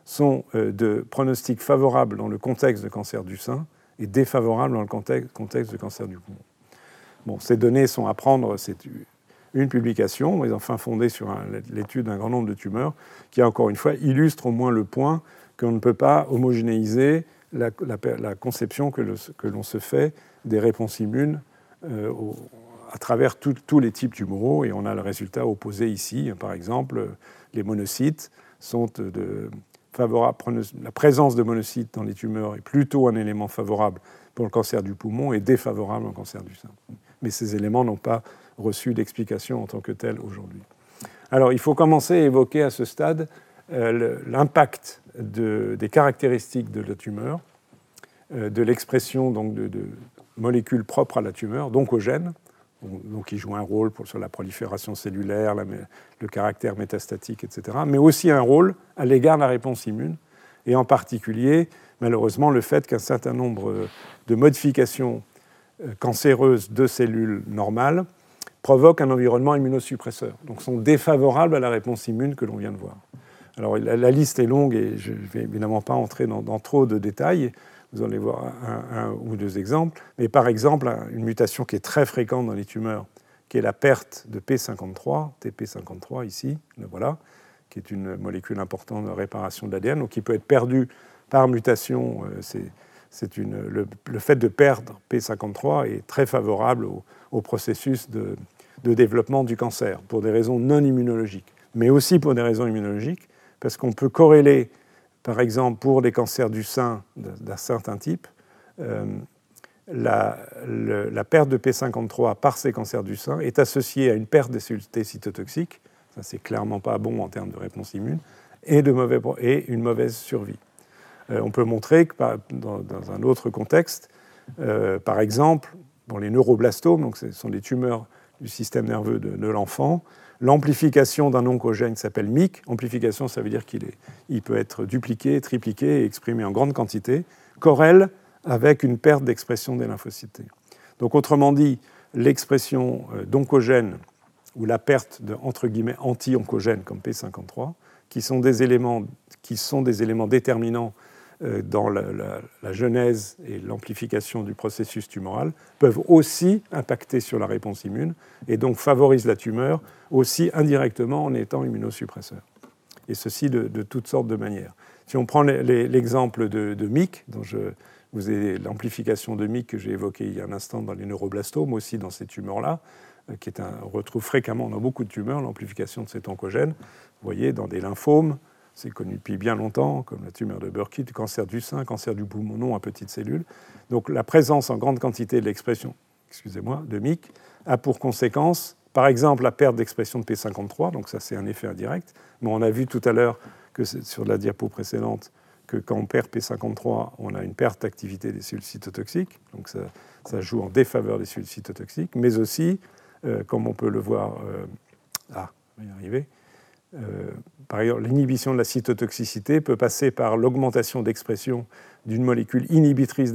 sont euh, de pronostics favorables dans le contexte de cancer du sein et défavorables dans le contexte, contexte de cancer du poumon. Bon, ces données sont à prendre, c'est une publication, mais enfin fondée sur un, l'étude d'un grand nombre de tumeurs, qui, encore une fois, illustre au moins le point qu'on ne peut pas homogénéiser la, la, la conception que, le, que l'on se fait des réponses immunes euh, au, à travers tous les types tumoraux, et on a le résultat opposé ici. Par exemple, les monocytes sont de favorables. La présence de monocytes dans les tumeurs est plutôt un élément favorable pour le cancer du poumon et défavorable au cancer du sein. Mais ces éléments n'ont pas reçu d'explication en tant que tels aujourd'hui. Alors, il faut commencer à évoquer à ce stade euh, l'impact de, des caractéristiques de la tumeur, euh, de l'expression donc, de, de molécules propres à la tumeur, d'oncogènes, donc qui jouent un rôle pour, sur la prolifération cellulaire, la, le caractère métastatique, et cetera, mais aussi un rôle à l'égard de la réponse immune, et en particulier, malheureusement, le fait qu'un certain nombre de modifications cancéreuses de cellules normales provoquent un environnement immunosuppresseur, donc sont défavorables à la réponse immune que l'on vient de voir. Alors la, la liste est longue et je ne vais évidemment pas entrer dans, dans trop de détails, vous allez voir un, un ou deux exemples, mais par exemple, une mutation qui est très fréquente dans les tumeurs, qui est la perte de P cinquante-trois, T P cinquante-trois ici, le voilà, qui est une molécule importante de réparation de l'A D N, donc qui peut être perdue par mutation. C'est, c'est une, le, le fait de perdre P cinquante-trois est très favorable au, au processus de, de développement du cancer, pour des raisons non immunologiques, mais aussi pour des raisons immunologiques, parce qu'on peut corréler, par exemple, pour des cancers du sein d'un certain type, euh, la, le, la perte de P cinquante-trois par ces cancers du sein est associée à une perte des cellules T cytotoxiques, ça c'est clairement pas bon en termes de réponse immune, et, de mauvais, et une mauvaise survie. Euh, on peut montrer que dans, dans un autre contexte, euh, par exemple, dans les neuroblastomes, donc ce sont des tumeurs du système nerveux de, de l'enfant, l'amplification d'un oncogène qui s'appelle M Y C, amplification ça veut dire qu'il est, il peut être dupliqué, tripliqué et exprimé en grande quantité, corrèle avec une perte d'expression des lymphocytes T. Donc autrement dit, l'expression d'oncogènes ou la perte de entre guillemets anti-oncogènes comme P cinquante-trois, qui sont des éléments, qui sont des éléments déterminants dans la, la, la genèse et l'amplification du processus tumoral, peuvent aussi impacter sur la réponse immune et donc favorisent la tumeur aussi indirectement en étant immunosuppresseur. Et ceci de, de toutes sortes de manières. Si on prend les, les, l'exemple de, de M Y C, dont je vous ai l'amplification de M Y C que j'ai évoquée il y a un instant dans les neuroblastomes, aussi dans ces tumeurs-là, qui est un, on retrouve fréquemment dans beaucoup de tumeurs l'amplification de cet oncogène. Vous voyez, dans des lymphomes, c'est connu depuis bien longtemps, comme la tumeur de Burkitt, cancer du sein, cancer du poumon non à petites cellules. Donc la présence en grande quantité de l'expression, excusez-moi, de M Y C a pour conséquence, par exemple, la perte d'expression de P cinquante-trois, donc ça c'est un effet indirect, mais on a vu tout à l'heure que sur la diapo précédente que quand on perd P cinquante-trois, on a une perte d'activité des cellules cytotoxiques, donc ça, ça joue en défaveur des cellules cytotoxiques, mais aussi, euh, comme on peut le voir, euh, ah, on va y arriver, Euh, par ailleurs, l'inhibition de la cytotoxicité peut passer par l'augmentation d'expression d'une molécule inhibitrice des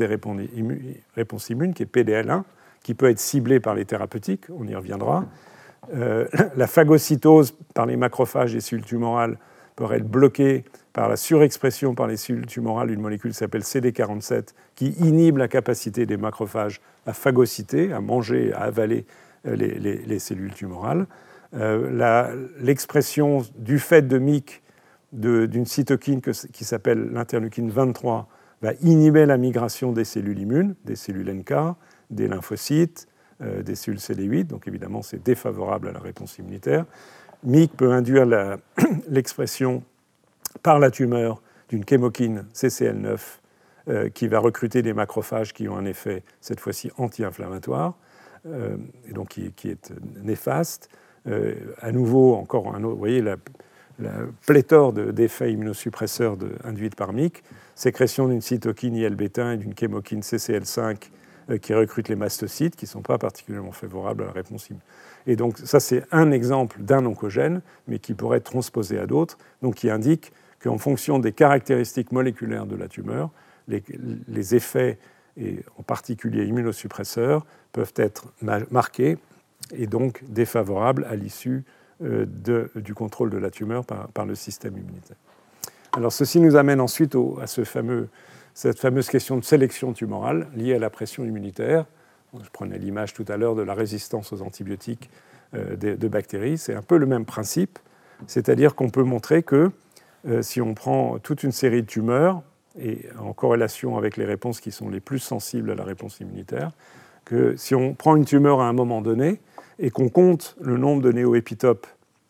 réponses immunes, qui est P D L un, qui peut être ciblée par les thérapeutiques, on y reviendra. Euh, la phagocytose par les macrophages des cellules tumorales peut être bloquée par la surexpression par les cellules tumorales d'une molécule qui s'appelle C D quarante-sept, qui inhibe la capacité des macrophages à phagocyter, à manger, à avaler les, les, les cellules tumorales. Euh, la, l'expression du fait de M Y C de, d'une cytokine que, qui s'appelle l'interleukine vingt-trois va inhiber la migration des cellules immunes, des cellules N K, des lymphocytes, euh, des cellules C D huit, donc évidemment c'est défavorable à la réponse immunitaire. M Y C peut induire la, l'expression par la tumeur d'une chémokine C C L neuf euh, qui va recruter des macrophages qui ont un effet, cette fois-ci, anti-inflammatoire, euh, et donc qui, qui est néfaste. Euh, à nouveau, encore un autre, vous voyez la, la pléthore de, d'effets immunosuppresseurs de, induits par M Y C, sécrétion d'une cytokine I L bêta et d'une chémokine C C L cinq euh, qui recrutent les mastocytes, qui ne sont pas particulièrement favorables à la réponse immunitaire. Et donc ça, c'est un exemple d'un oncogène, mais qui pourrait être transposé à d'autres, donc qui indique qu'en fonction des caractéristiques moléculaires de la tumeur, les, les effets, et en particulier immunosuppresseurs, peuvent être marqués et donc défavorable à l'issue euh, de, du contrôle de la tumeur par, par le système immunitaire. Alors ceci nous amène ensuite au, à ce fameux, cette fameuse question de sélection tumorale liée à la pression immunitaire. Je prenais l'image tout à l'heure de la résistance aux antibiotiques euh, de, de bactéries. C'est un peu le même principe, c'est-à-dire qu'on peut montrer que euh, si on prend toute une série de tumeurs, et en corrélation avec les réponses qui sont les plus sensibles à la réponse immunitaire, que si on prend une tumeur à un moment donné et qu'on compte le nombre de néoépitopes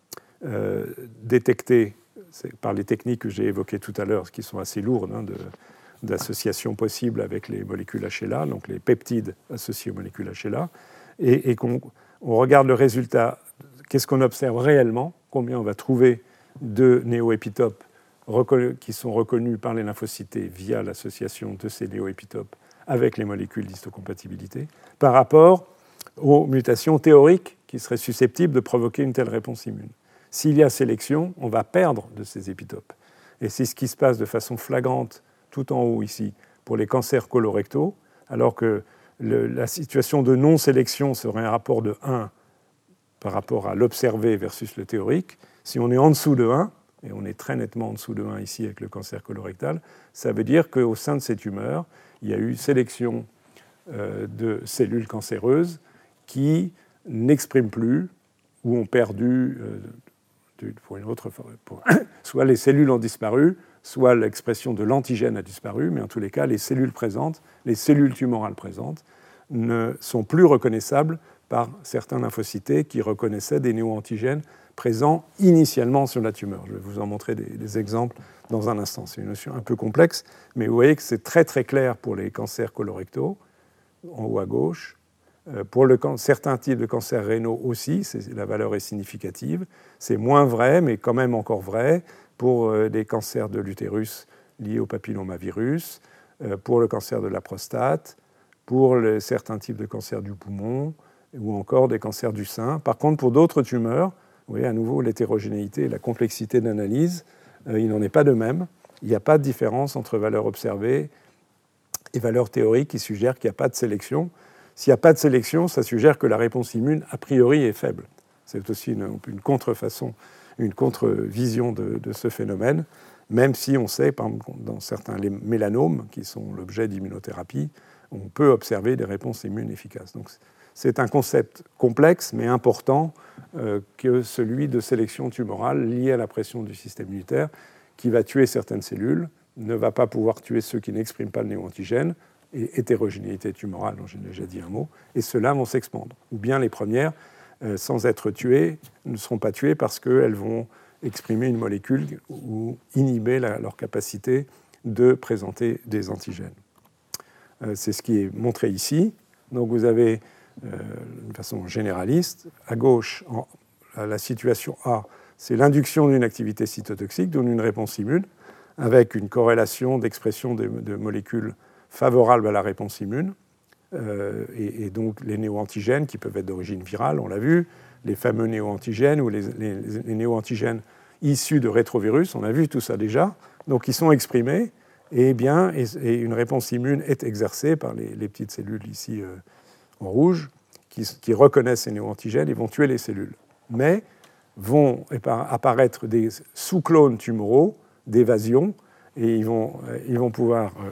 euh, détectés par les techniques que j'ai évoquées tout à l'heure, qui sont assez lourdes, hein, de, d'associations possibles avec les molécules H L A, donc les peptides associés aux molécules H L A, et, et qu'on on regarde le résultat, qu'est-ce qu'on observe réellement, combien on va trouver de néoépitopes qui sont reconnus par les lymphocytes via l'association de ces néoépitopes avec les molécules d'histocompatibilité, par rapport aux mutations théoriques qui seraient susceptibles de provoquer une telle réponse immune. S'il y a sélection, on va perdre de ces épitopes. Et c'est ce qui se passe de façon flagrante tout en haut ici pour les cancers colorectaux, alors que le, la situation de non-sélection serait un rapport de un par rapport à l'observé versus le théorique. Si on est en dessous de un, et on est très nettement en dessous de un ici avec le cancer colorectal, ça veut dire qu'au sein de ces tumeurs, il y a eu sélection euh, de cellules cancéreuses qui n'expriment plus ou ont perdu, euh, pour une autre forme, pour, soit les cellules ont disparu, soit l'expression de l'antigène a disparu, mais en tous les cas, les cellules présentes, les cellules tumorales présentes, ne sont plus reconnaissables par certains lymphocytes qui reconnaissaient des néoantigènes présents initialement sur la tumeur. Je vais vous en montrer des, des exemples dans un instant. C'est une notion un peu complexe, mais vous voyez que c'est très très clair pour les cancers colorectaux, en haut à gauche. Euh, pour le can- certains types de cancers rénaux aussi, c'est, la valeur est significative. C'est moins vrai, mais quand même encore vrai, pour euh, des cancers de l'utérus liés au papillomavirus, euh, pour le cancer de la prostate, pour les, certains types de cancers du poumon, ou encore des cancers du sein. Par contre, pour d'autres tumeurs, vous voyez à nouveau l'hétérogénéité et la complexité d'analyse, euh, il n'en est pas de même. Il n'y a pas de différence entre valeurs observées et valeurs théoriques qui suggèrent qu'il n'y a pas de sélection. S'il n'y a pas de sélection, ça suggère que la réponse immune, a priori, est faible. C'est aussi une, une contrefaçon, une contre-vision de, de ce phénomène, même si on sait, par exemple, dans certains les mélanomes, qui sont l'objet d'immunothérapie, on peut observer des réponses immunes efficaces. Donc, c'est un concept complexe, mais important, euh, que celui de sélection tumorale liée à la pression du système immunitaire, qui va tuer certaines cellules, ne va pas pouvoir tuer ceux qui n'expriment pas le néoantigène, et hétérogénéité tumorale, dont j'ai déjà dit un mot, et ceux-là vont s'expandre. Ou bien les premières, euh, sans être tuées, ne seront pas tuées parce qu'elles vont exprimer une molécule ou inhiber la, leur capacité de présenter des antigènes. Euh, c'est ce qui est montré ici. Donc vous avez, euh, de façon généraliste, à gauche, en, la situation A, c'est l'induction d'une activité cytotoxique, donc une réponse immune, avec une corrélation d'expression de, de molécules favorables à la réponse immune, euh, et, et donc les néoantigènes qui peuvent être d'origine virale, on l'a vu, les fameux néoantigènes ou les, les, les néoantigènes issus de rétrovirus, on a vu tout ça déjà, donc ils sont exprimés, et, bien, et, et une réponse immune est exercée par les, les petites cellules ici euh, en rouge, qui, qui reconnaissent ces néoantigènes et vont tuer les cellules. Mais vont apparaître des sous-clones tumoraux d'évasion, et ils vont, ils vont pouvoir... Euh,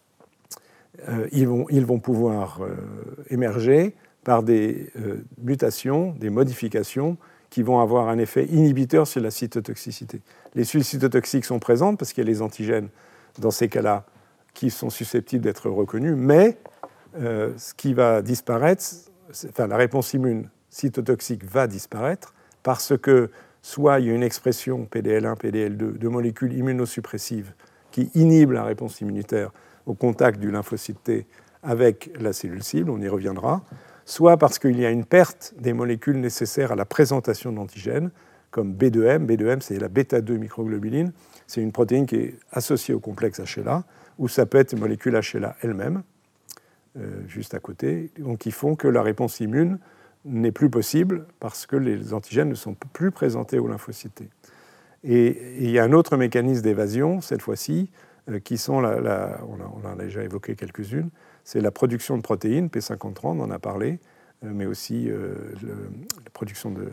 Euh, ils, vont, ils vont pouvoir euh, émerger par des euh, mutations, des modifications qui vont avoir un effet inhibiteur sur la cytotoxicité. Les cellules cytotoxiques sont présentes parce qu'il y a les antigènes dans ces cas-là qui sont susceptibles d'être reconnus, mais euh, ce qui va disparaître, enfin la réponse immune cytotoxique va disparaître parce que soit il y a une expression P D L un, P D L deux de molécules immunosuppressives qui inhibent la réponse immunitaire au contact du lymphocyte T avec la cellule cible, on y reviendra, soit parce qu'il y a une perte des molécules nécessaires à la présentation de l'antigène, comme B deux M. B deux M, c'est la bêta deux microglobuline. C'est une protéine qui est associée au complexe H L A, ou ça peut être une molécule H L A elle-même, euh, juste à côté, donc qui font que la réponse immune n'est plus possible parce que les antigènes ne sont plus présentés au lymphocyte T. Et, et il y a un autre mécanisme d'évasion, cette fois-ci, qui sont, la, la, on, a, on a déjà évoqué quelques-unes, c'est la production de protéines, P cinquante-trois, on en a parlé, mais aussi euh, le, la production de,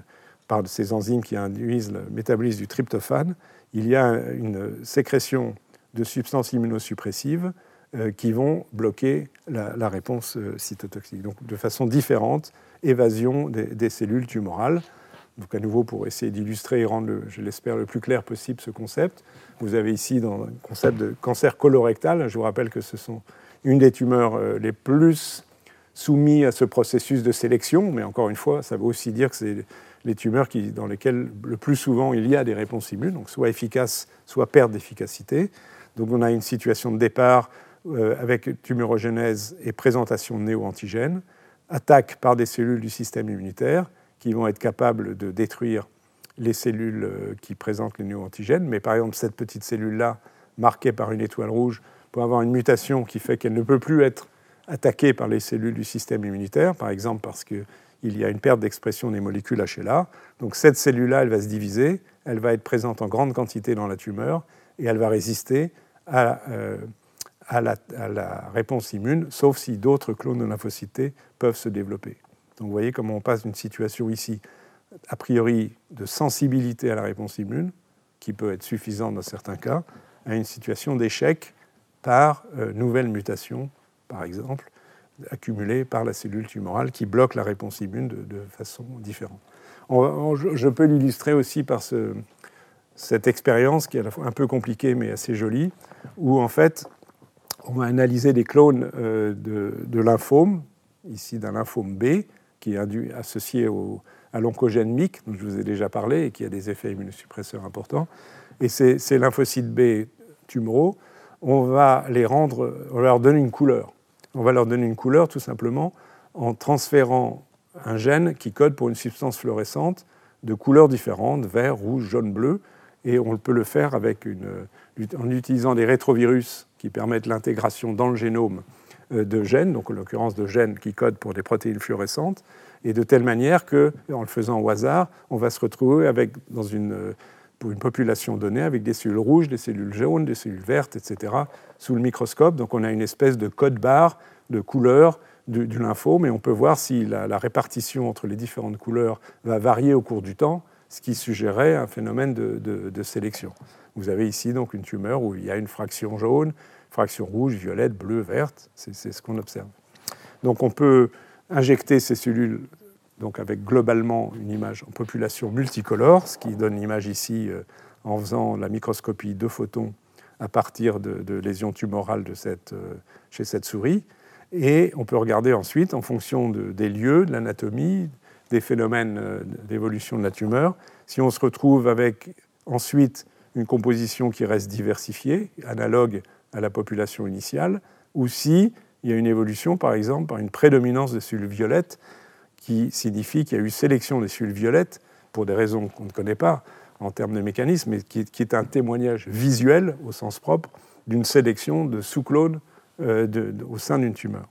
par ces enzymes qui induisent le métabolisme du tryptophane, il y a une sécrétion de substances immunosuppressives euh, qui vont bloquer la, la réponse euh, cytotoxique. Donc, de façon différente, évasion des, des cellules tumorales. Donc, à nouveau, pour essayer d'illustrer et rendre, le, je l'espère, le plus clair possible ce concept, vous avez ici dans le concept de cancer colorectal. Je vous rappelle que ce sont une des tumeurs euh, les plus soumises à ce processus de sélection, mais encore une fois, ça veut aussi dire que c'est les tumeurs qui, dans lesquelles le plus souvent il y a des réponses immunes, donc soit efficaces, soit perte d'efficacité. Donc on a une situation de départ euh, avec tumorogénèse et présentation de néo-antigènes, attaque par des cellules du système immunitaire qui vont être capables de détruire les cellules euh, qui présentent les néo-antigènes. Mais par exemple, cette petite cellule-là, marquée par une étoile rouge, peut avoir une mutation qui fait qu'elle ne peut plus être attaquée par les cellules du système immunitaire, par exemple parce que il y a une perte d'expression des molécules H L A. Donc cette cellule-là, elle va se diviser, elle va être présente en grande quantité dans la tumeur et elle va résister à, euh, à, la, à la réponse immune, sauf si d'autres clones de lymphocytes T peuvent se développer. Donc vous voyez comment on passe d'une situation ici, a priori, de sensibilité à la réponse immune, qui peut être suffisante dans certains cas, à une situation d'échec par euh, nouvelle mutation, par exemple, accumulée par la cellule tumorale qui bloque la réponse immune de, de façon différente. On, on, je peux l'illustrer aussi par ce, cette expérience qui est à la fois un peu compliquée mais assez jolie, où en fait on va analyser des clones euh, de, de lymphome, ici d'un lymphome B, qui est induit, associé au, à l'oncogène M Y C, dont je vous ai déjà parlé, et qui a des effets immunosuppresseurs importants. Et ces, ces lymphocytes B tumoraux, on va les rendre, on va leur donner une couleur. On va leur donner une couleur tout simplement en transférant un gène qui code pour une substance fluorescente de couleurs différentes, vert, rouge, jaune, bleu, et on peut le faire avec une, en utilisant des rétrovirus qui permettent l'intégration dans le génome de gènes, donc en l'occurrence de gènes qui codent pour des protéines fluorescentes, et de telle manière que, en le faisant au hasard, on va se retrouver avec, dans une, pour une population donnée avec des cellules rouges, des cellules jaunes, des cellules vertes, et cetera, sous le microscope. Donc on a une espèce de code barre de couleurs du, du lymphome, et on peut voir si la, la répartition entre les différentes couleurs va varier au cours du temps, ce qui suggérerait un phénomène de, de, de sélection. Vous avez ici donc une tumeur où il y a une fraction jaune, fraction rouge, violette, bleue, verte, c'est, c'est ce qu'on observe. Donc on peut injecter ces cellules donc avec globalement une image en population multicolore, ce qui donne l'image ici euh, en faisant la microscopie de photons à partir de, de lésions tumorales de cette, euh, chez cette souris. Et on peut regarder ensuite, en fonction de, des lieux, de l'anatomie, des phénomènes euh, d'évolution de la tumeur, si on se retrouve avec ensuite une composition qui reste diversifiée, analogue à la population initiale, ou si il y a une évolution, par exemple, par une prédominance de cellules violettes, qui signifie qu'il y a eu sélection des cellules violettes, pour des raisons qu'on ne connaît pas en termes de mécanisme, mais qui, qui est un témoignage visuel, au sens propre, d'une sélection de sous-clones euh, de, de, au sein d'une tumeur.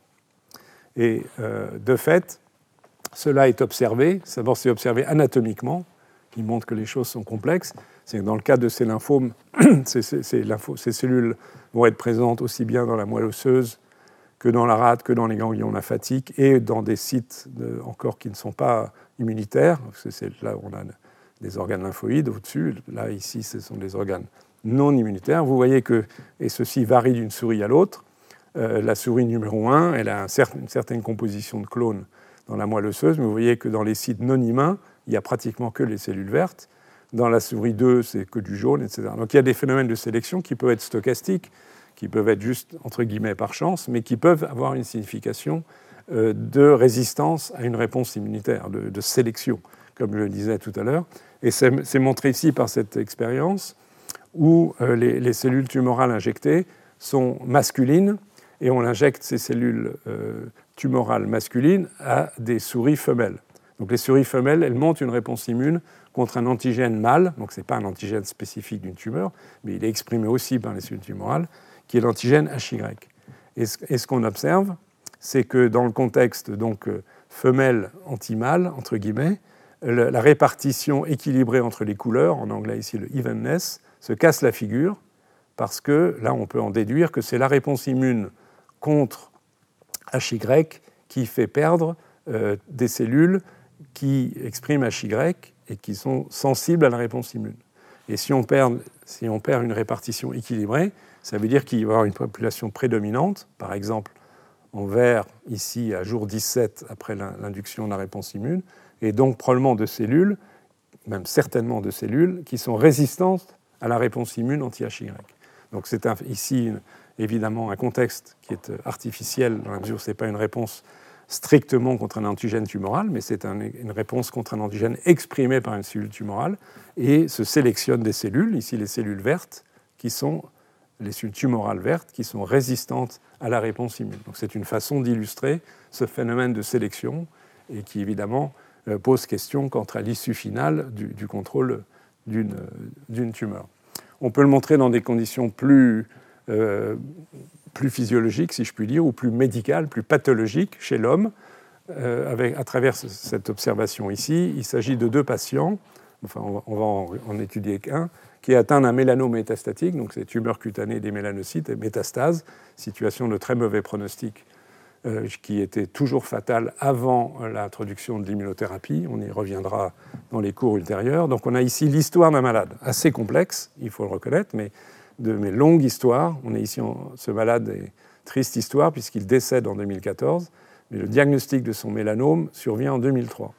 Et euh, de fait, cela est observé, d'abord c'est observé anatomiquement, qui montre que les choses sont complexes. C'est que dans le cas de ces lymphomes, ces, ces, ces, lympho, ces cellules vont être présentes aussi bien dans la moelle osseuse que dans la rate, que dans les ganglions lymphatiques, et dans des sites de, encore qui ne sont pas immunitaires, parce que c'est là où on a des organes lymphoïdes au-dessus. Là, ici, ce sont des organes non immunitaires. Vous voyez que, et ceci varie d'une souris à l'autre, euh, la souris numéro un, elle a un certain, une certaine composition de clones dans la moelle osseuse, mais vous voyez que dans les sites non humains, il n'y a pratiquement que les cellules vertes. Dans la souris deux, c'est que du jaune, et cetera. Donc il y a des phénomènes de sélection qui peuvent être stochastiques, qui peuvent être juste, entre guillemets, par chance, mais qui peuvent avoir une signification euh, de résistance à une réponse immunitaire, de, de sélection, comme je le disais tout à l'heure. Et c'est, c'est montré ici par cette expérience où euh, les, les cellules tumorales injectées sont masculines, et on injecte ces cellules euh, tumorales masculines à des souris femelles. Donc les souris femelles, elles montent une réponse immune contre un antigène mâle, donc ce n'est pas un antigène spécifique d'une tumeur, mais il est exprimé aussi par les cellules tumorales, qui est l'antigène H Y. Et ce, et ce qu'on observe, c'est que dans le contexte donc, femelle anti-mâle, entre guillemets, le, la répartition équilibrée entre les couleurs, en anglais ici le evenness, se casse la figure, parce que là on peut en déduire que c'est la réponse immune contre H Y qui fait perdre euh, des cellules qui expriment H Y et qui sont sensibles à la réponse immune. Et si on perd, si on perd une répartition équilibrée, ça veut dire qu'il va y avoir une population prédominante, par exemple en vert, ici, à jour dix-sept, après l'induction de la réponse immune, et donc probablement de cellules, même certainement de cellules, qui sont résistantes à la réponse immune anti-H Y. Donc c'est un, ici, évidemment, un contexte qui est artificiel, dans la mesure où ce n'est pas une réponse strictement contre un antigène tumoral, mais c'est un, une réponse contre un antigène exprimé par une cellule tumorale, et se sélectionne des cellules, ici les cellules vertes, qui sont les cellules tumorales vertes, qui sont résistantes à la réponse immune. Donc c'est une façon d'illustrer ce phénomène de sélection, et qui évidemment pose question quant à l'issue finale du, du contrôle d'une, d'une tumeur. On peut le montrer dans des conditions plus, euh, plus physiologiques, si je puis dire, ou plus médicales, plus pathologiques chez l'homme, euh, avec, à travers cette observation ici. Il s'agit de deux patients, enfin on va, on va en, en étudier qu'un, qui est atteint d'un mélanome métastatique, donc c'est tumeur cutanée des mélanocytes et métastases, situation de très mauvais pronostic, euh, qui était toujours fatale avant l'introduction de l'immunothérapie. On y reviendra dans les cours ultérieurs. Donc on a ici l'histoire d'un malade, assez complexe, il faut le reconnaître, mais de mes longues histoires. On est ici, en, ce malade est triste histoire puisqu'il décède en deux mille quatorze, mais le diagnostic de son mélanome survient en deux mille trois.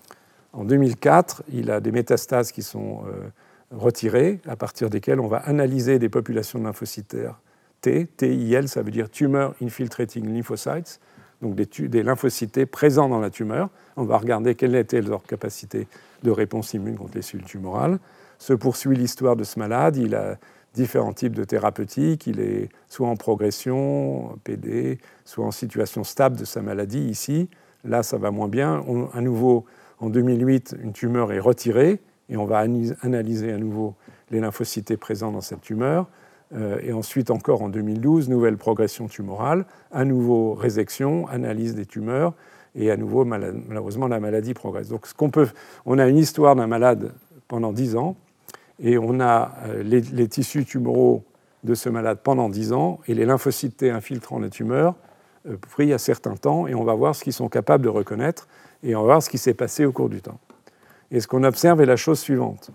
En deux mille quatre, il a des métastases qui sont euh, retirées, à partir desquelles on va analyser des populations de lymphocytaires T, T I L, ça veut dire Tumor Infiltrating Lymphocytes, donc des, des lymphocytes présents dans la tumeur. On va regarder quelle était leur capacité de réponse immune contre les cellules tumorales. Se poursuit l'histoire de ce malade. Il a différents types de thérapeutiques. Il est soit en progression, P D, soit en situation stable de sa maladie ici. Là, ça va moins bien. On, à nouveau, en deux mille huit, une tumeur est retirée et on va analyser à nouveau les lymphocytes présents dans cette tumeur. Euh, et ensuite, encore en deux mille douze, nouvelle progression tumorale, à nouveau résection, analyse des tumeurs, et à nouveau, malheureusement, la maladie progresse. Donc, ce qu'on peut, on a une histoire d'un malade pendant dix ans, et on a les, les tissus tumoraux de ce malade pendant dix ans, et les lymphocytes T infiltrant la tumeur euh, pris à certains temps, et on va voir ce qu'ils sont capables de reconnaître, et on va voir ce qui s'est passé au cours du temps. Et ce qu'on observe est la chose suivante.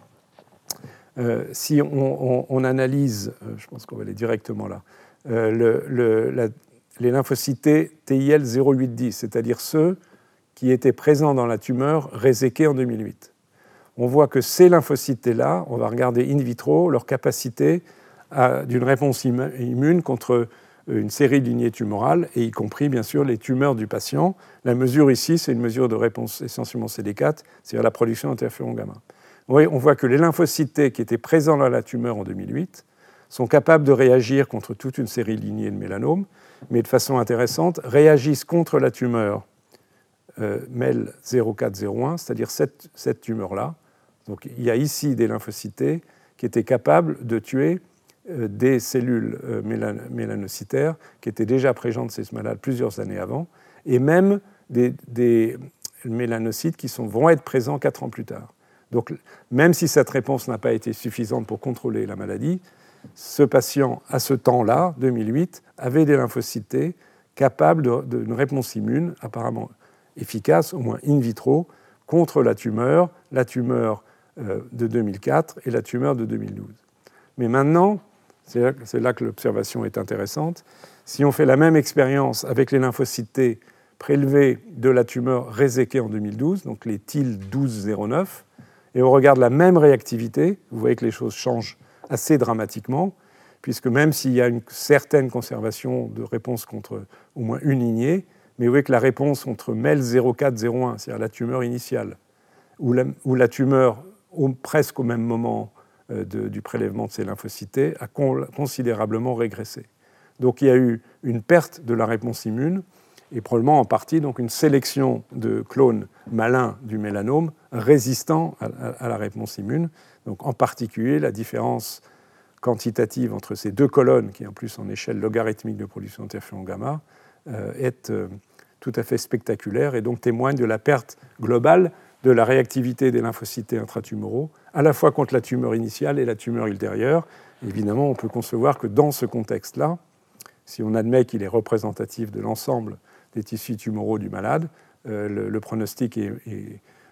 Euh, si on, on, on analyse, euh, je pense qu'on va aller directement là, euh, le, le, la, les lymphocytes T I L zéro huit dix, c'est-à-dire ceux qui étaient présents dans la tumeur réséquée en deux mille huit. On voit que ces lymphocytes-là, on va regarder in vitro leur capacité à, d'une réponse immune contre une série de lignées tumorales, et y compris bien sûr les tumeurs du patient. La mesure ici, c'est une mesure de réponse essentiellement C D quatre, c'est-à-dire la production d'interféron gamma. Oui, on voit que les lymphocytes T qui étaient présents dans la tumeur en deux mille huit sont capables de réagir contre toute une série de lignées de mélanome, mais de façon intéressante, réagissent contre la tumeur euh, M E L zéro quatre zéro un, c'est-à-dire cette, cette tumeur-là. Donc il y a ici des lymphocytes T qui étaient capables de tuer euh, des cellules euh, mélan mélanocytaires qui étaient déjà présentes chez ce malade plusieurs années avant, et même des, des mélanocytes qui sont, vont être présents quatre ans plus tard. Donc, même si cette réponse n'a pas été suffisante pour contrôler la maladie, ce patient, à ce temps-là, deux mille huit, avait des lymphocytes T capables d'une réponse immune apparemment efficace, au moins in vitro, contre la tumeur, la tumeur euh, de deux mille quatre et la tumeur de deux mille douze. Mais maintenant, c'est là, c'est là que l'observation est intéressante, si on fait la même expérience avec les lymphocytes T prélevés de la tumeur réséquée en deux mille douze, donc les T I L douze zéro neuf, et on regarde la même réactivité, vous voyez que les choses changent assez dramatiquement, puisque même s'il y a une certaine conservation de réponse contre au moins une lignée, mais vous voyez que la réponse contre M E L zéro quatre zéro un, c'est-à-dire la tumeur initiale, ou la, ou la tumeur au, presque au même moment euh, de, du prélèvement de ces lymphocytes, a con, considérablement régressé. Donc il y a eu une perte de la réponse immune, et probablement en partie donc une sélection de clones malins du mélanome résistants à, à, à la réponse immune. Donc en particulier la différence quantitative entre ces deux colonnes, qui est en plus en échelle logarithmique de production d'interféron gamma, euh, est euh, tout à fait spectaculaire et donc témoigne de la perte globale de la réactivité des lymphocytes intratumoraux, à la fois contre la tumeur initiale et la tumeur ultérieure. Évidemment, on peut concevoir que dans ce contexte-là, si on admet qu'il est représentatif de l'ensemble des tissus tumoraux du malade, euh, le, le pronostic est, est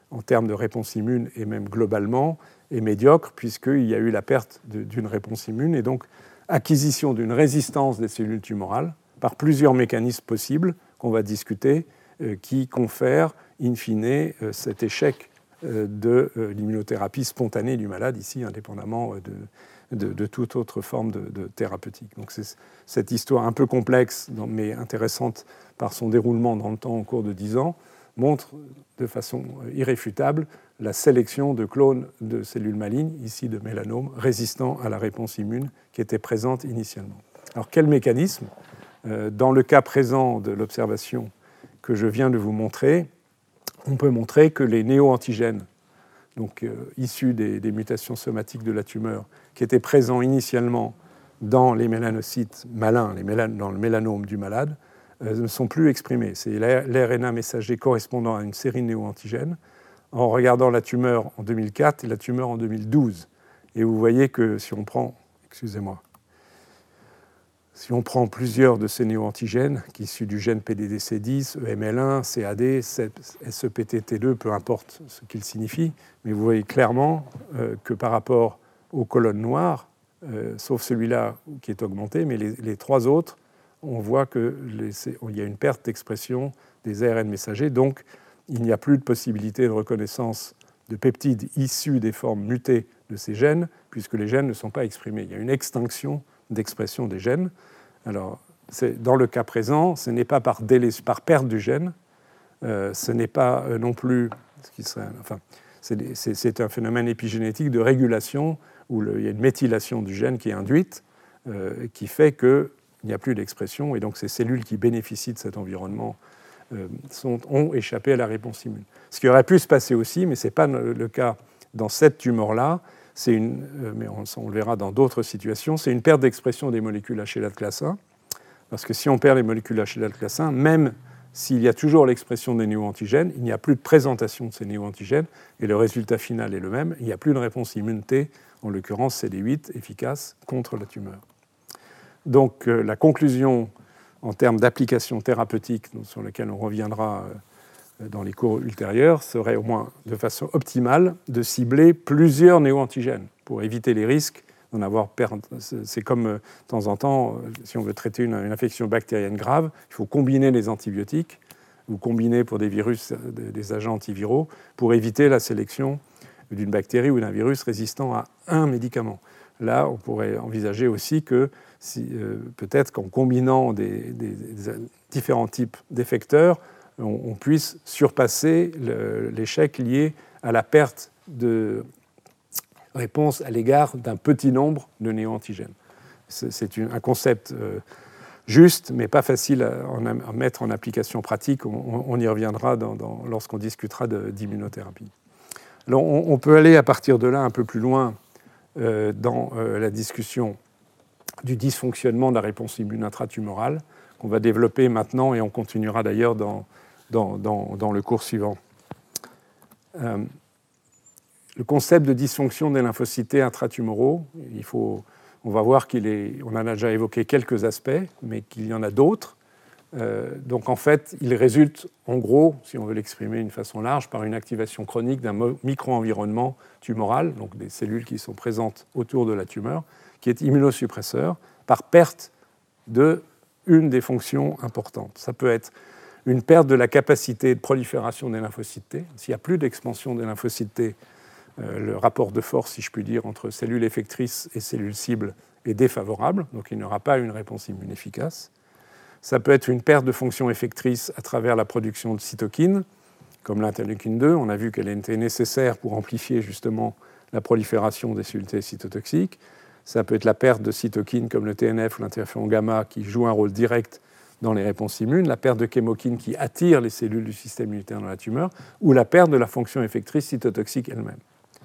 en termes de réponse immune et même globalement, est médiocre puisqu'il y a eu la perte de, d'une réponse immune et donc acquisition d'une résistance des cellules tumorales par plusieurs mécanismes possibles qu'on va discuter euh, qui confèrent in fine euh, cet échec euh, de euh, l'immunothérapie spontanée du malade, ici indépendamment de, de, de toute autre forme de, de thérapeutique. Donc c'est cette histoire un peu complexe mais intéressante par son déroulement dans le temps au cours de dix ans montre de façon irréfutable la sélection de clones de cellules malignes, ici de mélanomes, résistants à la réponse immune qui était présente initialement. Alors quel mécanisme ? euh, Dans le cas présent de l'observation que je viens de vous montrer, on peut montrer que les néo-antigènes, donc euh, issus des, des mutations somatiques de la tumeur, qui étaient présents initialement dans les mélanocytes malins, les mélan- dans le mélanome du malade, euh, ne sont plus exprimés. C'est l'R N A messager correspondant à une série de néo-antigènes, en regardant la tumeur en deux mille quatre et la tumeur en deux mille douze. Et vous voyez que si on prend, excusez-moi, si on prend plusieurs de ces néo-antigènes, qui issus du gène P D D C dix, E M L un, C A D, S E P T T deux, peu importe ce qu'ils signifient, mais vous voyez clairement euh, que par rapport aux colonnes noires, euh, sauf celui-là qui est augmenté, mais les, les trois autres, on voit qu'il y a une perte d'expression des A R N messagers, donc il n'y a plus de possibilité de reconnaissance de peptides issus des formes mutées de ces gènes, puisque les gènes ne sont pas exprimés. Il y a une extinction d'expression des gènes. Alors, dans le cas présent, ce n'est pas par, délai, par perte du gène, euh, ce n'est pas euh, non plus... Ce qui serait, enfin, c'est, c'est, c'est un phénomène épigénétique de régulation où le, il y a une méthylation du gène qui est induite, euh, qui fait qu'il n'y a plus d'expression, et donc ces cellules qui bénéficient de cet environnement euh, sont, ont échappé à la réponse immune. Ce qui aurait pu se passer aussi, mais ce n'est pas le cas dans cette tumeur-là, c'est une, euh, mais on, on le verra dans d'autres situations, c'est une perte d'expression des molécules H L A de classe un, parce que si on perd les molécules H L A de classe un, même s'il y a toujours l'expression des néo-antigènes, il n'y a plus de présentation de ces néo-antigènes, et le résultat final est le même, il n'y a plus de réponse immune T, en l'occurrence C D huit, efficace contre la tumeur. Donc euh, la conclusion en termes d'application thérapeutique, sur laquelle on reviendra euh, dans les cours ultérieurs, serait au moins de façon optimale de cibler plusieurs néo-antigènes pour éviter les risques d'en avoir perdu. C'est comme euh, de temps en temps, euh, si on veut traiter une, une infection bactérienne grave, il faut combiner les antibiotiques ou combiner pour des virus des, des agents antiviraux pour éviter la sélection d'une bactérie ou d'un virus résistant à un médicament. Là, on pourrait envisager aussi que si, euh, peut-être qu'en combinant des, des, des différents types d'effecteurs, on, on puisse surpasser le, l'échec lié à la perte de réponse à l'égard d'un petit nombre de néo-antigènes. C'est, c'est une, un concept euh, juste, mais pas facile à, en, à mettre en application pratique. On, on y reviendra dans, dans, lorsqu'on discutera de, d'immunothérapie. Alors, on, on peut aller à partir de là un peu plus loin euh, dans euh, la discussion du dysfonctionnement de la réponse immune intratumorale qu'on va développer maintenant et on continuera d'ailleurs dans, dans, dans, dans le cours suivant. Euh, le concept de dysfonction des lymphocytes intratumoraux, il faut, on va voir qu'il est, on en a déjà évoqué quelques aspects, mais qu'il y en a d'autres. Euh, donc en fait, il résulte en gros, si on veut l'exprimer d'une façon large, par une activation chronique d'un micro-environnement tumoral, donc des cellules qui sont présentes autour de la tumeur, qui est immunosuppresseur, par perte d'une des fonctions importantes. Ça peut être une perte de la capacité de prolifération des lymphocytes T. S'il n'y a plus d'expansion des lymphocytes T, euh, le rapport de force, si je puis dire, entre cellules effectrices et cellules cibles est défavorable, donc il n'y aura pas une réponse immune efficace. Ça peut être une perte de fonction effectrice à travers la production de cytokines, comme l'interleukine deux. On a vu qu'elle était nécessaire pour amplifier justement la prolifération des cellules T cytotoxiques. Ça peut être la perte de cytokines comme le T N F ou l'interféron gamma qui jouent un rôle direct dans les réponses immunes, la perte de chémokines qui attirent les cellules du système immunitaire dans la tumeur, ou la perte de la fonction effectrice cytotoxique elle-même.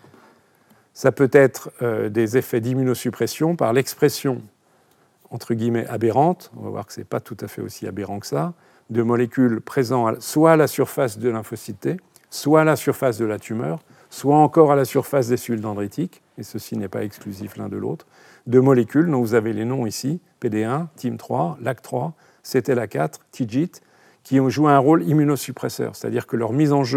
Ça peut être euh, des effets d'immunosuppression par l'expression entre guillemets aberrante, on va voir que ce n'est pas tout à fait aussi aberrant que ça, de molécules présentes soit à la surface de lymphocytes T, soit à la surface de la tumeur, soit encore à la surface des cellules dendritiques, et ceci n'est pas exclusif l'un de l'autre, de molécules dont vous avez les noms ici, P D un, T I M trois, L A C trois, C T L A quatre, T G I T, qui ont joué un rôle immunosuppresseur, c'est-à-dire que leur mise en jeu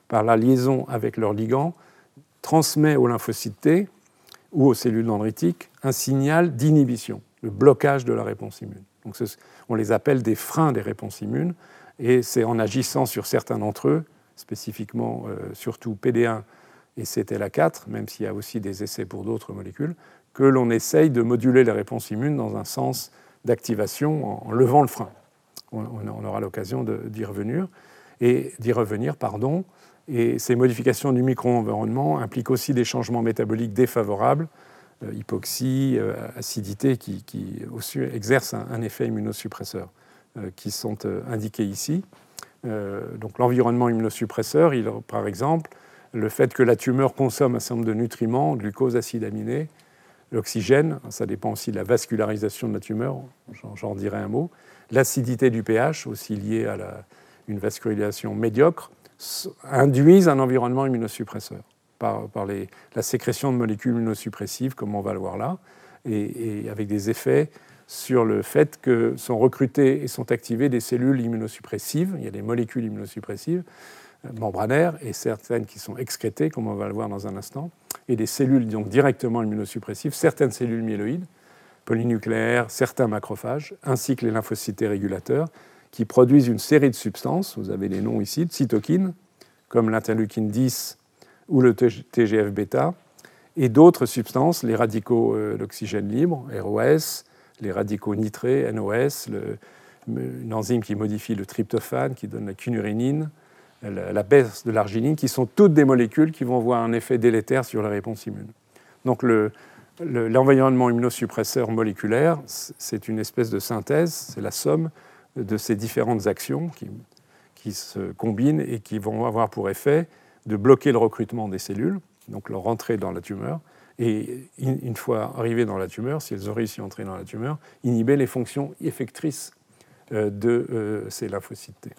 par la liaison avec leur ligand, transmet aux lymphocytes T ou aux cellules dendritiques un signal d'inhibition, le blocage de la réponse immune. Donc, on les appelle des freins des réponses immunes, et c'est en agissant sur certains d'entre eux, spécifiquement euh, surtout P D un et C T L A quatre, même s'il y a aussi des essais pour d'autres molécules, que l'on essaye de moduler les réponses immunes dans un sens d'activation en, en levant le frein. On, on aura l'occasion d'y revenir. Et d'y revenir, pardon. Et ces modifications du micro-environnement impliquent aussi des changements métaboliques défavorables, euh, hypoxie, euh, acidité, qui, qui aussi exercent un, un effet immunosuppresseur, euh, qui sont euh, indiqués ici. Euh, donc l'environnement immunosuppresseur, il, par exemple, le fait que la tumeur consomme un certain nombre de nutriments, glucose, acides aminés, l'oxygène, ça dépend aussi de la vascularisation de la tumeur, j'en dirai un mot, l'acidité du pH, aussi liée à la, une vascularisation médiocre, induisent un environnement immunosuppresseur par, par les, la sécrétion de molécules immunosuppressives, comme on va le voir là, et, et avec des effets sur le fait que sont recrutées et sont activées des cellules immunosuppressives. Il y a des molécules immunosuppressives membranaires et certaines qui sont excrétées, comme on va le voir dans un instant, et des cellules donc directement immunosuppressives, certaines cellules myéloïdes, polynucléaires, certains macrophages, ainsi que les lymphocytes régulateurs, qui produisent une série de substances, vous avez les noms ici, de cytokines, comme l'interleukine dix ou le T G F bêta, et d'autres substances, les radicaux d'oxygène libre, R O S, les radicaux nitrés, N O S, le, une enzyme qui modifie le tryptophane, qui donne la kynurénine, la, la baisse de l'arginine, qui sont toutes des molécules qui vont avoir un effet délétère sur la réponse immune. Donc le, le, l'environnement immunosuppresseur moléculaire, c'est une espèce de synthèse, c'est la somme de ces différentes actions qui, qui se combinent et qui vont avoir pour effet de bloquer le recrutement des cellules, donc leur entrée dans la tumeur, et une fois arrivées dans la tumeur, si elles ont réussi à entrer dans la tumeur, inhiber les fonctions effectrices de ces lymphocytes T.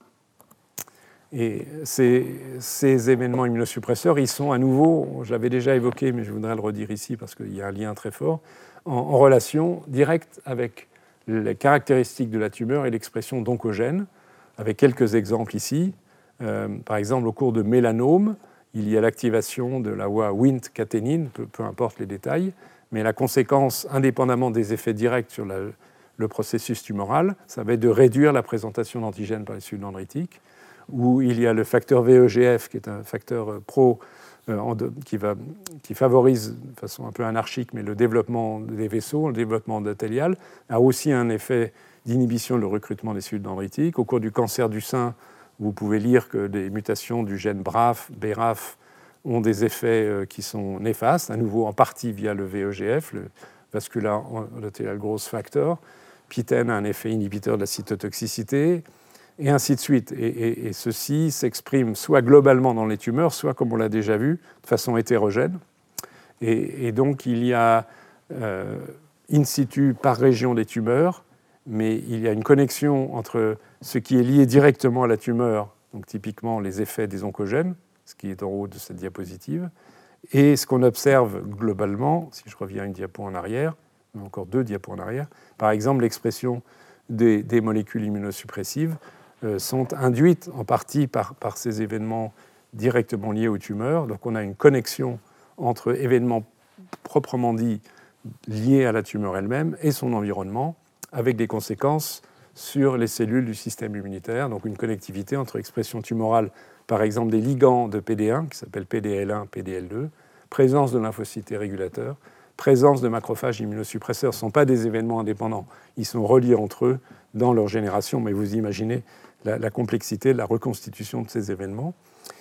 Et ces, ces événements immunosuppresseurs, ils sont à nouveau, je l'avais déjà évoqué, mais je voudrais le redire ici parce qu'il y a un lien très fort, en, en relation directe avec les caractéristiques de la tumeur et l'expression d'oncogènes, avec quelques exemples ici. Euh, par exemple, au cours de mélanome, il y a l'activation de la voie Wnt-caténine, peu, peu importe les détails, mais la conséquence, indépendamment des effets directs sur la, le processus tumoral, ça va être de réduire la présentation d'antigènes par les cellules dendritiques, où il y a le facteur V E G F, qui est un facteur pro, euh, en de, qui, va, qui favorise de façon un peu anarchique, mais le développement des vaisseaux, le développement endothélial, a aussi un effet d'inhibition du recrutement des cellules dendritiques. Au cours du cancer du sein, vous pouvez lire que des mutations du gène B R A F, B R A F ont des effets qui sont néfastes, à nouveau en partie via le V E G F, le vascular endothelial growth factor. P I T E N a un effet inhibiteur de la cytotoxicité, et ainsi de suite. Et, et, et ceci s'exprime soit globalement dans les tumeurs, soit, comme on l'a déjà vu, de façon hétérogène. Et, et donc, il y a euh, in situ par région des tumeurs, mais il y a une connexion entre ce qui est lié directement à la tumeur, donc typiquement les effets des oncogènes, ce qui est en haut de cette diapositive, et ce qu'on observe globalement, si je reviens une diapo en arrière, encore deux diapos en arrière, par exemple l'expression des, des molécules immunosuppressives euh, sont induites en partie par, par ces événements directement liés aux tumeurs. Donc on a une connexion entre événements proprement dits liés à la tumeur elle-même et son environnement, avec des conséquences sur les cellules du système immunitaire, donc une connectivité entre expression tumorale, par exemple des ligands de P D un, qui s'appellent P D L un, P D L deux, présence de lymphocytes régulateurs, présence de macrophages immunosuppresseurs. Ce ne sont pas des événements indépendants, ils sont reliés entre eux dans leur génération, mais vous imaginez la, la complexité de la reconstitution de ces événements.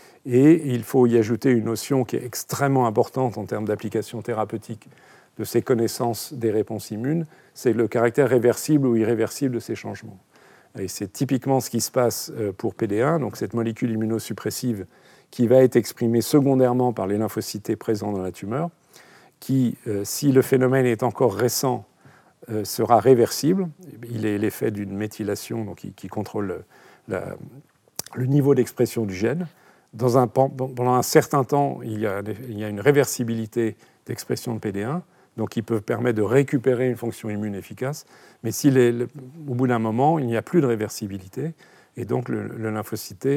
Et il faut y ajouter une notion qui est extrêmement importante en termes d'application thérapeutique de ces connaissances des réponses immunes, c'est le caractère réversible ou irréversible de ces changements. Et c'est typiquement ce qui se passe pour P D un, donc cette molécule immunosuppressive qui va être exprimée secondairement par les lymphocytes présents dans la tumeur, qui, euh, si le phénomène est encore récent, euh, sera réversible. Il est l'effet d'une méthylation donc, qui, qui contrôle la, le niveau d'expression du gène. Dans un, pendant un certain temps, il y a, il y a une réversibilité d'expression de P D un, donc qui peut permettre de récupérer une fonction immune efficace. Mais si les, le, au bout d'un moment, il n'y a plus de réversibilité, et donc le, le lymphocyte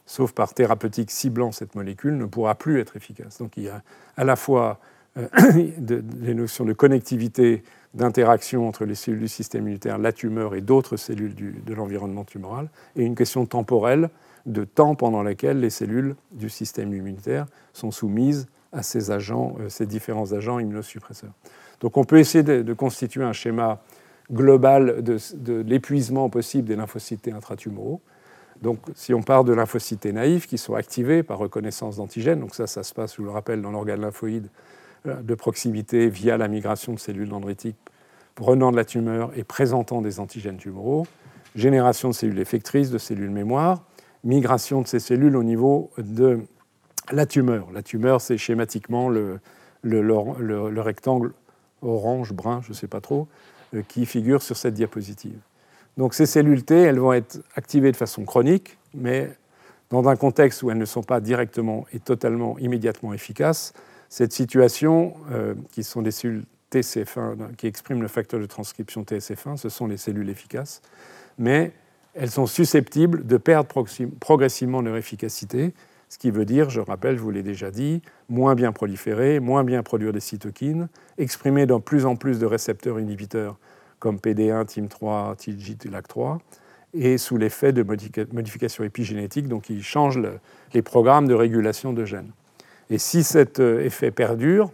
sauf par thérapeutique ciblant cette molécule, ne pourra plus être efficace. Donc il y a à la fois euh, de, des notions de connectivité, d'interaction entre les cellules du système immunitaire, la tumeur et d'autres cellules du, de l'environnement tumoral, et une question temporelle de temps pendant laquelle les cellules du système immunitaire sont soumises à ces agents, euh, ces différents agents immunosuppresseurs. Donc on peut essayer de, de constituer un schéma global de, de l'épuisement possible des lymphocytes T intratumoraux. Donc si on part de lymphocytes T naïfs qui sont activés par reconnaissance d'antigènes, donc ça, ça se passe, je vous le rappelle, dans l'organe lymphoïde de proximité via la migration de cellules dendritiques prenant de la tumeur et présentant des antigènes tumoraux, génération de cellules effectrices, de cellules mémoire, migration de ces cellules au niveau de la tumeur. La tumeur, c'est schématiquement le, le, le, le, le rectangle orange, brun, je ne sais pas trop, euh, qui figure sur cette diapositive. Donc ces cellules T, elles vont être activées de façon chronique, mais dans un contexte où elles ne sont pas directement et totalement, immédiatement efficaces. Cette situation, euh, qui sont des cellules T C F un, qui expriment le facteur de transcription T S F un, ce sont les cellules efficaces, mais elles sont susceptibles de perdre progressivement leur efficacité, ce qui veut dire, je rappelle, je vous l'ai déjà dit, moins bien proliférer, moins bien produire des cytokines, exprimer de plus en plus de récepteurs inhibiteurs comme P D un, T I M trois, T L G, T L A C trois, et sous l'effet de modifications épigénétiques, donc ils changent le, les programmes de régulation de gènes. Et si cet effet perdure,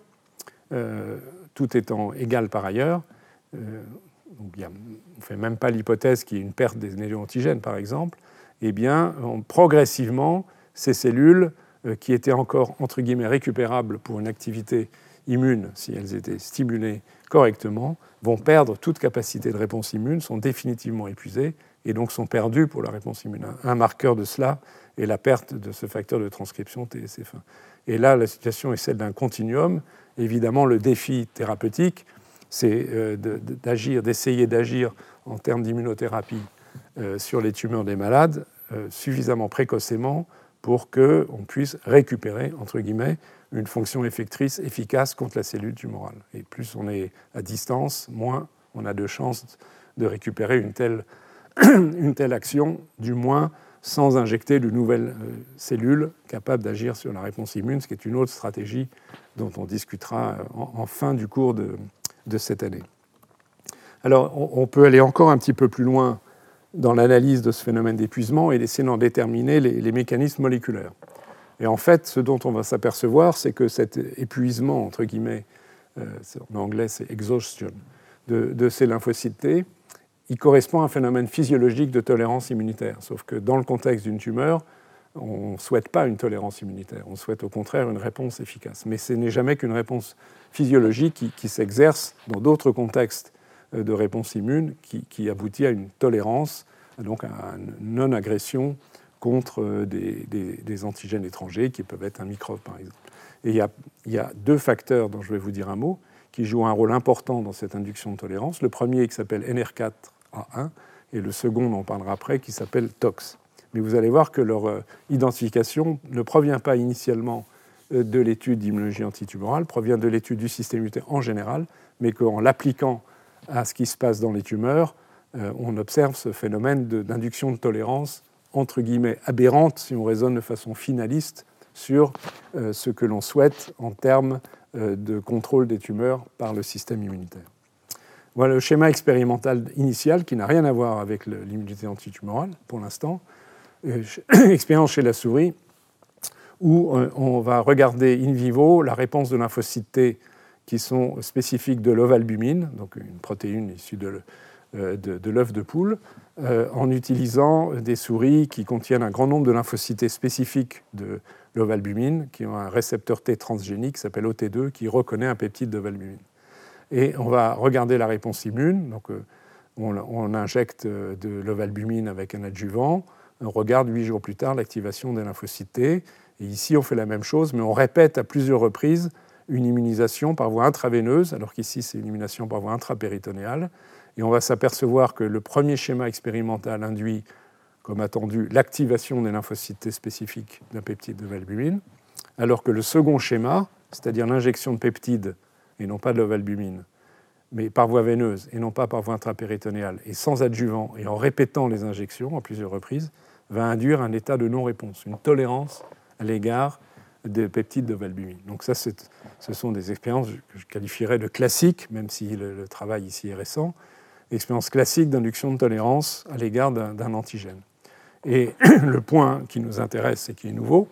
euh, tout étant égal par ailleurs, euh, donc il y a, on ne fait même pas l'hypothèse qu'il y ait une perte des néo-antigènes, par exemple, eh bien, on, progressivement, ces cellules euh, qui étaient encore, entre guillemets, récupérables pour une activité immune, si elles étaient stimulées correctement, vont perdre toute capacité de réponse immune, sont définitivement épuisées, et donc sont perdues pour la réponse immune. Un marqueur de cela est la perte de ce facteur de transcription T S F un. Et là, la situation est celle d'un continuum. Évidemment, le défi thérapeutique, c'est euh, de, d'agir, d'essayer d'agir en termes d'immunothérapie euh, sur les tumeurs des malades euh, suffisamment précocement pour qu'on puisse récupérer, entre guillemets, une fonction effectrice efficace contre la cellule tumorale. Et plus on est à distance, moins on a de chances de récupérer une telle, une telle action, du moins sans injecter de nouvelles euh, cellules capables d'agir sur la réponse immune, ce qui est une autre stratégie dont on discutera en, en fin du cours de, de cette année. Alors, on, on peut aller encore un petit peu plus loin dans l'analyse de ce phénomène d'épuisement et essayer d'en déterminer les, les mécanismes moléculaires. Et en fait, ce dont on va s'apercevoir, c'est que cet épuisement, entre guillemets, euh, en anglais c'est exhaustion, de, de ces lymphocytes T, il correspond à un phénomène physiologique de tolérance immunitaire. Sauf que dans le contexte d'une tumeur, on ne souhaite pas une tolérance immunitaire, on souhaite au contraire une réponse efficace. Mais ce n'est jamais qu'une réponse physiologique qui, qui s'exerce dans d'autres contextes de réponse immune qui, qui aboutit à une tolérance, donc à une non-agression contre des, des, des antigènes étrangers qui peuvent être un microbe par exemple. Et il y a, il y a deux facteurs dont je vais vous dire un mot qui jouent un rôle important dans cette induction de tolérance. Le premier qui s'appelle N R quatre A un et le second dont on parlera après qui s'appelle T O X. Mais vous allez voir que leur euh, identification ne provient pas initialement euh, de l'étude d'immunologie antitumorale, provient de l'étude du système immunitaire en général, mais qu'en l'appliquant à ce qui se passe dans les tumeurs, euh, on observe ce phénomène de, d'induction de tolérance entre guillemets aberrante, si on raisonne de façon finaliste, sur euh, ce que l'on souhaite en termes euh, de contrôle des tumeurs par le système immunitaire. Voilà le schéma expérimental initial qui n'a rien à voir avec le, l'immunité antitumorale pour l'instant. Euh, expérience chez la souris où euh, on va regarder in vivo la réponse de lymphocytes T qui sont spécifiques de l'ovalbumine, donc une protéine issue de, euh, de, de l'œuf de poule, euh, en utilisant des souris qui contiennent un grand nombre de lymphocytes T spécifiques de l'ovalbumine, qui ont un récepteur T transgénique qui s'appelle O T deux, qui reconnaît un peptide d'ovalbumine. Et on va regarder la réponse immune, donc euh, on, on injecte de l'ovalbumine avec un adjuvant, on regarde huit jours plus tard l'activation des lymphocytes T, et ici on fait la même chose, mais on répète à plusieurs reprises une immunisation par voie intraveineuse, alors qu'ici c'est une immunisation par voie intrapéritonéale, et on va s'apercevoir que le premier schéma expérimental induit, comme attendu, l'activation des lymphocytes T spécifiques d'un peptide d'ovalbumine, alors que le second schéma, c'est-à-dire l'injection de peptides et non pas de l'ovalbumine, mais par voie veineuse et non pas par voie intrapéritonéale, et sans adjuvant, et en répétant les injections à plusieurs reprises, va induire un état de non-réponse, une tolérance à l'égard des peptides d'ovalbumine. Donc ça, c'est, ce sont des expériences que je qualifierais de classiques, même si le, le travail ici est récent, expériences classiques d'induction de tolérance à l'égard d'un, d'un antigène. Et le point qui nous intéresse et qui est nouveau,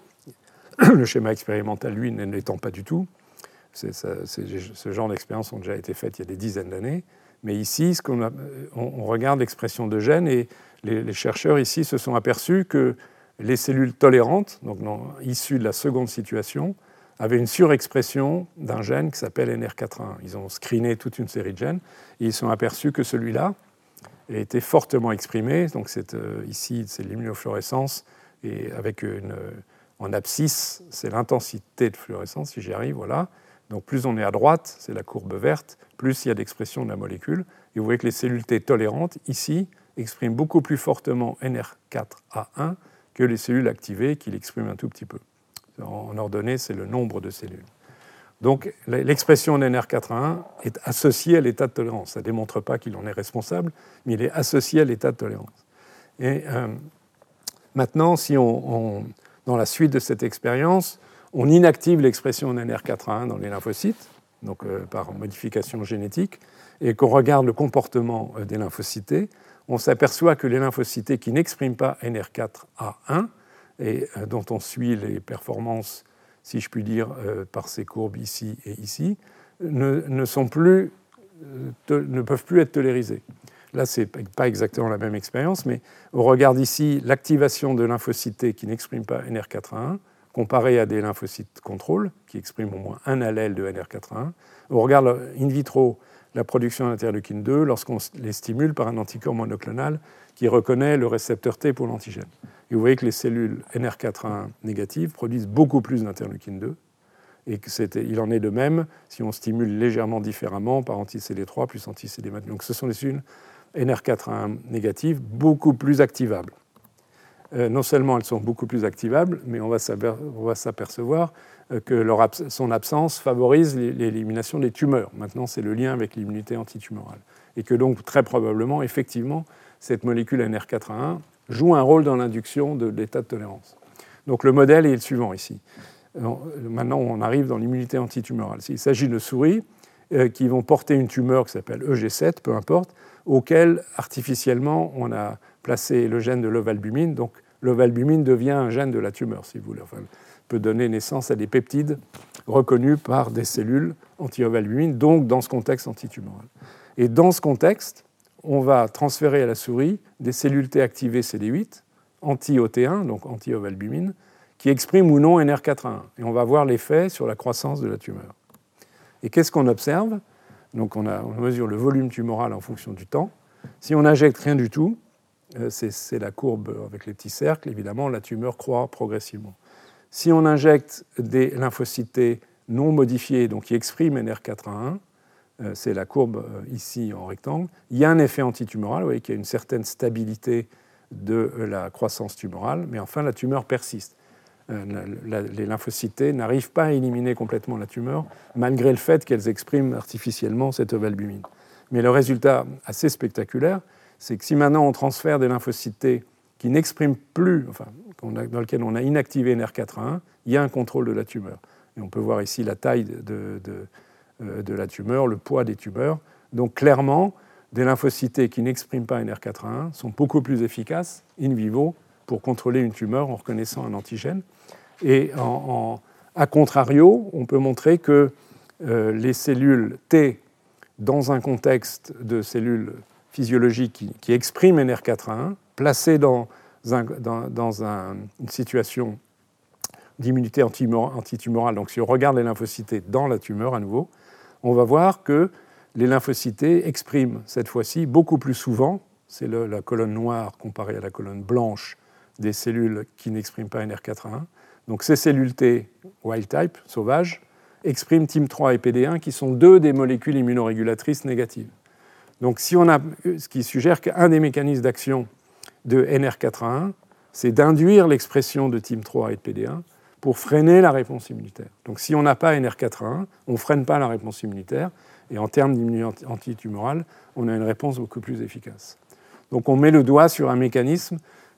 le schéma expérimental, lui, ne l'étant pas du tout, c'est ça, c'est, ce genre d'expériences ont déjà été faites il y a des dizaines d'années, mais ici, ce qu'on a, on, on regarde l'expression de gènes et les, les chercheurs ici se sont aperçus que les cellules tolérantes, donc non, issues de la seconde situation, avaient une surexpression d'un gène qui s'appelle N R quatre un. Ils ont screené toute une série de gènes et ils se sont aperçus que celui-là était fortement exprimé. Donc c'est, euh, ici, c'est l'immunofluorescence et avec une, en abscisse, c'est l'intensité de fluorescence, si j'y arrive, voilà. Donc plus on est à droite, c'est la courbe verte, plus il y a d'expression de la molécule. Et vous voyez que les cellules T tolérantes, ici, expriment beaucoup plus fortement N R quatre A un que les cellules activées qui l'expriment un tout petit peu. En ordonnée, c'est le nombre de cellules. Donc l'expression de N R quatre A un est associée à l'état de tolérance. Ça ne démontre pas qu'il en est responsable, mais il est associé à l'état de tolérance. Et euh, maintenant, si on, on, dans la suite de cette expérience, on inactive l'expression de N R quatre A un dans les lymphocytes, donc euh, par modification génétique, et qu'on regarde le comportement euh, des lymphocytes, on s'aperçoit que les lymphocytes qui n'expriment pas N R quatre A un, et euh, dont on suit les performances, si je puis dire, euh, par ces courbes ici et ici, ne, ne, sont plus, euh, te, ne peuvent plus être tolérisés. Là, ce n'est pas exactement la même expérience, mais on regarde ici l'activation de lymphocytes qui n'expriment pas N R quatre A un, comparé à des lymphocytes contrôle, qui expriment au moins un allèle de N R quatre A un. On regarde in vitro la production d'interleukine deux lorsqu'on les stimule par un anticorps monoclonal qui reconnaît le récepteur T pour l'antigène. Et vous voyez que les cellules N R quatre A un négatives produisent beaucoup plus d'interleukine deux, et qu'il en est de même si on stimule légèrement différemment par anti-C D trois plus anti-C D quatre. Donc ce sont des cellules N R quatre A un négatives beaucoup plus activables. Euh, non seulement elles sont beaucoup plus activables, mais on va s'apercevoir que leur abs- son absence favorise l'élimination des tumeurs. Maintenant, c'est le lien avec l'immunité antitumorale. Et que donc, très probablement, effectivement, cette molécule N R quatre A un joue un rôle dans l'induction de l'état de tolérance. Donc le modèle est le suivant ici. Maintenant, on arrive dans l'immunité antitumorale. Il s'agit de souris euh, qui vont porter une tumeur qui s'appelle E G sept, peu importe, auquel artificiellement on a placé le gène de l'ovalbumine. Donc l'ovalbumine devient un gène de la tumeur, si vous voulez. Enfin, peut donner naissance à des peptides reconnus par des cellules anti-ovalbumine, donc dans ce contexte antitumoral. Et dans ce contexte, on va transférer à la souris des cellules T activées C D huit, anti-O T un, donc anti-ovalbumine, qui expriment ou non N R quatre A un. Et on va voir l'effet sur la croissance de la tumeur. Et qu'est-ce qu'on observe ? Donc on, a, on mesure le volume tumoral en fonction du temps. Si on n'injecte rien du tout, c'est, c'est la courbe avec les petits cercles, évidemment, la tumeur croît progressivement. Si on injecte des lymphocytes non modifiés, donc qui expriment N R quatre A un, c'est la courbe ici en rectangle, il y a un effet antitumoral, vous voyez qu'il y a une certaine stabilité de la croissance tumorale, mais enfin la tumeur persiste. Les lymphocytes n'arrivent pas à éliminer complètement la tumeur, malgré le fait qu'elles expriment artificiellement cette ovalbumine. Mais le résultat assez spectaculaire, c'est que si maintenant on transfère des lymphocytes qui n'expriment plus, enfin, dans lesquels on a inactivé N R quatre A un, il y a un contrôle de la tumeur. Et on peut voir ici la taille de, de, de la tumeur, le poids des tumeurs. Donc clairement, des lymphocytes qui n'expriment pas N R quatre A un sont beaucoup plus efficaces in vivo pour contrôler une tumeur en reconnaissant un antigène. Et en, en, à contrario, on peut montrer que euh, les cellules T, dans un contexte de cellules physiologiques qui, qui expriment N R quatre A un, placées dans, un, dans, dans un, une situation d'immunité antitumorale, donc si on regarde les lymphocytes dans la tumeur à nouveau, on va voir que les lymphocytes expriment cette fois-ci beaucoup plus souvent, c'est le, la colonne noire comparée à la colonne blanche des cellules qui n'expriment pas N R quatre A un. Donc ces cellules T wild type, sauvages, expriment T I M trois et P D un, qui sont deux des molécules immunorégulatrices négatives. Donc si on a, ce qui suggère qu'un des mécanismes d'action de N R quatre A un, c'est d'induire l'expression de T I M trois et de P D un pour freiner la réponse immunitaire. Donc si on n'a pas N R quatre A un, on ne freine pas la réponse immunitaire, et en termes d'immunité antitumorale, on a une réponse beaucoup plus efficace. Donc on met le doigt sur un mécanisme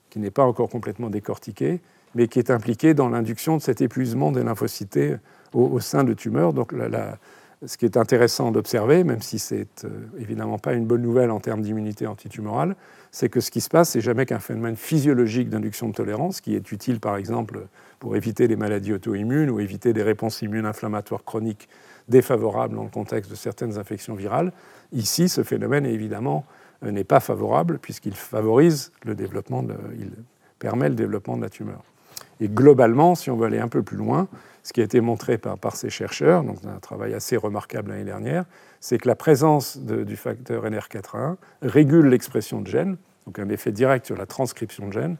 qui n'est pas encore complètement décortiqué, mais qui est impliqué dans l'induction de cet épuisement des lymphocytes T au, au sein de tumeurs. Donc, la, la, ce qui est intéressant d'observer, même si ce n'est euh, évidemment pas une bonne nouvelle en termes d'immunité antitumorale, c'est que ce qui se passe, c'est jamais qu'un phénomène physiologique d'induction de tolérance, qui est utile, par exemple, pour éviter des maladies auto-immunes ou éviter des réponses immunes inflammatoires chroniques défavorables dans le contexte de certaines infections virales. Ici, ce phénomène, évidemment, euh, n'est pas favorable, puisqu'il favorise le développement, de, il permet le développement de la tumeur. Et globalement, si on veut aller un peu plus loin, ce qui a été montré par, par ces chercheurs, donc un travail assez remarquable l'année dernière, c'est que la présence de, du facteur N R quatre A un régule l'expression de gènes, donc un effet direct sur la transcription de gènes,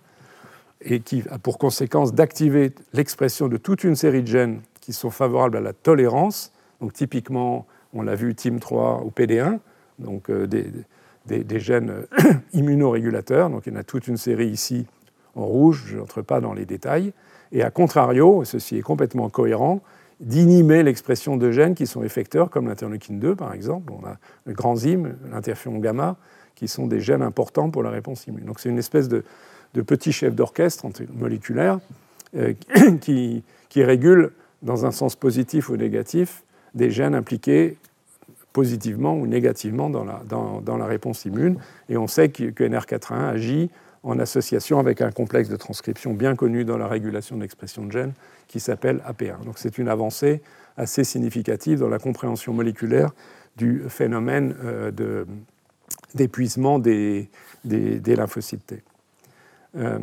et qui a pour conséquence d'activer l'expression de toute une série de gènes qui sont favorables à la tolérance. Donc typiquement, on l'a vu, T I M trois ou P D un, donc euh, des, des, des gènes immunorégulateurs. Donc il y en a toute une série ici en rouge, je n'entre pas dans les détails. Et à contrario, ceci est complètement cohérent, d'inhiber l'expression de gènes qui sont effecteurs, comme l'interleukine deux, par exemple. On a le granzyme, l'interféron gamma, qui sont des gènes importants pour la réponse immune. Donc c'est une espèce de, de petit chef d'orchestre moléculaire euh, qui, qui régule, dans un sens positif ou négatif, des gènes impliqués positivement ou négativement dans la, dans, dans la réponse immune. Et on sait que, que N R quatre A un agit en association avec un complexe de transcription bien connu dans la régulation de l'expression de gènes qui s'appelle A P un. Donc c'est une avancée assez significative dans la compréhension moléculaire du phénomène euh, de, d'épuisement des, des, des lymphocytes T. Euh,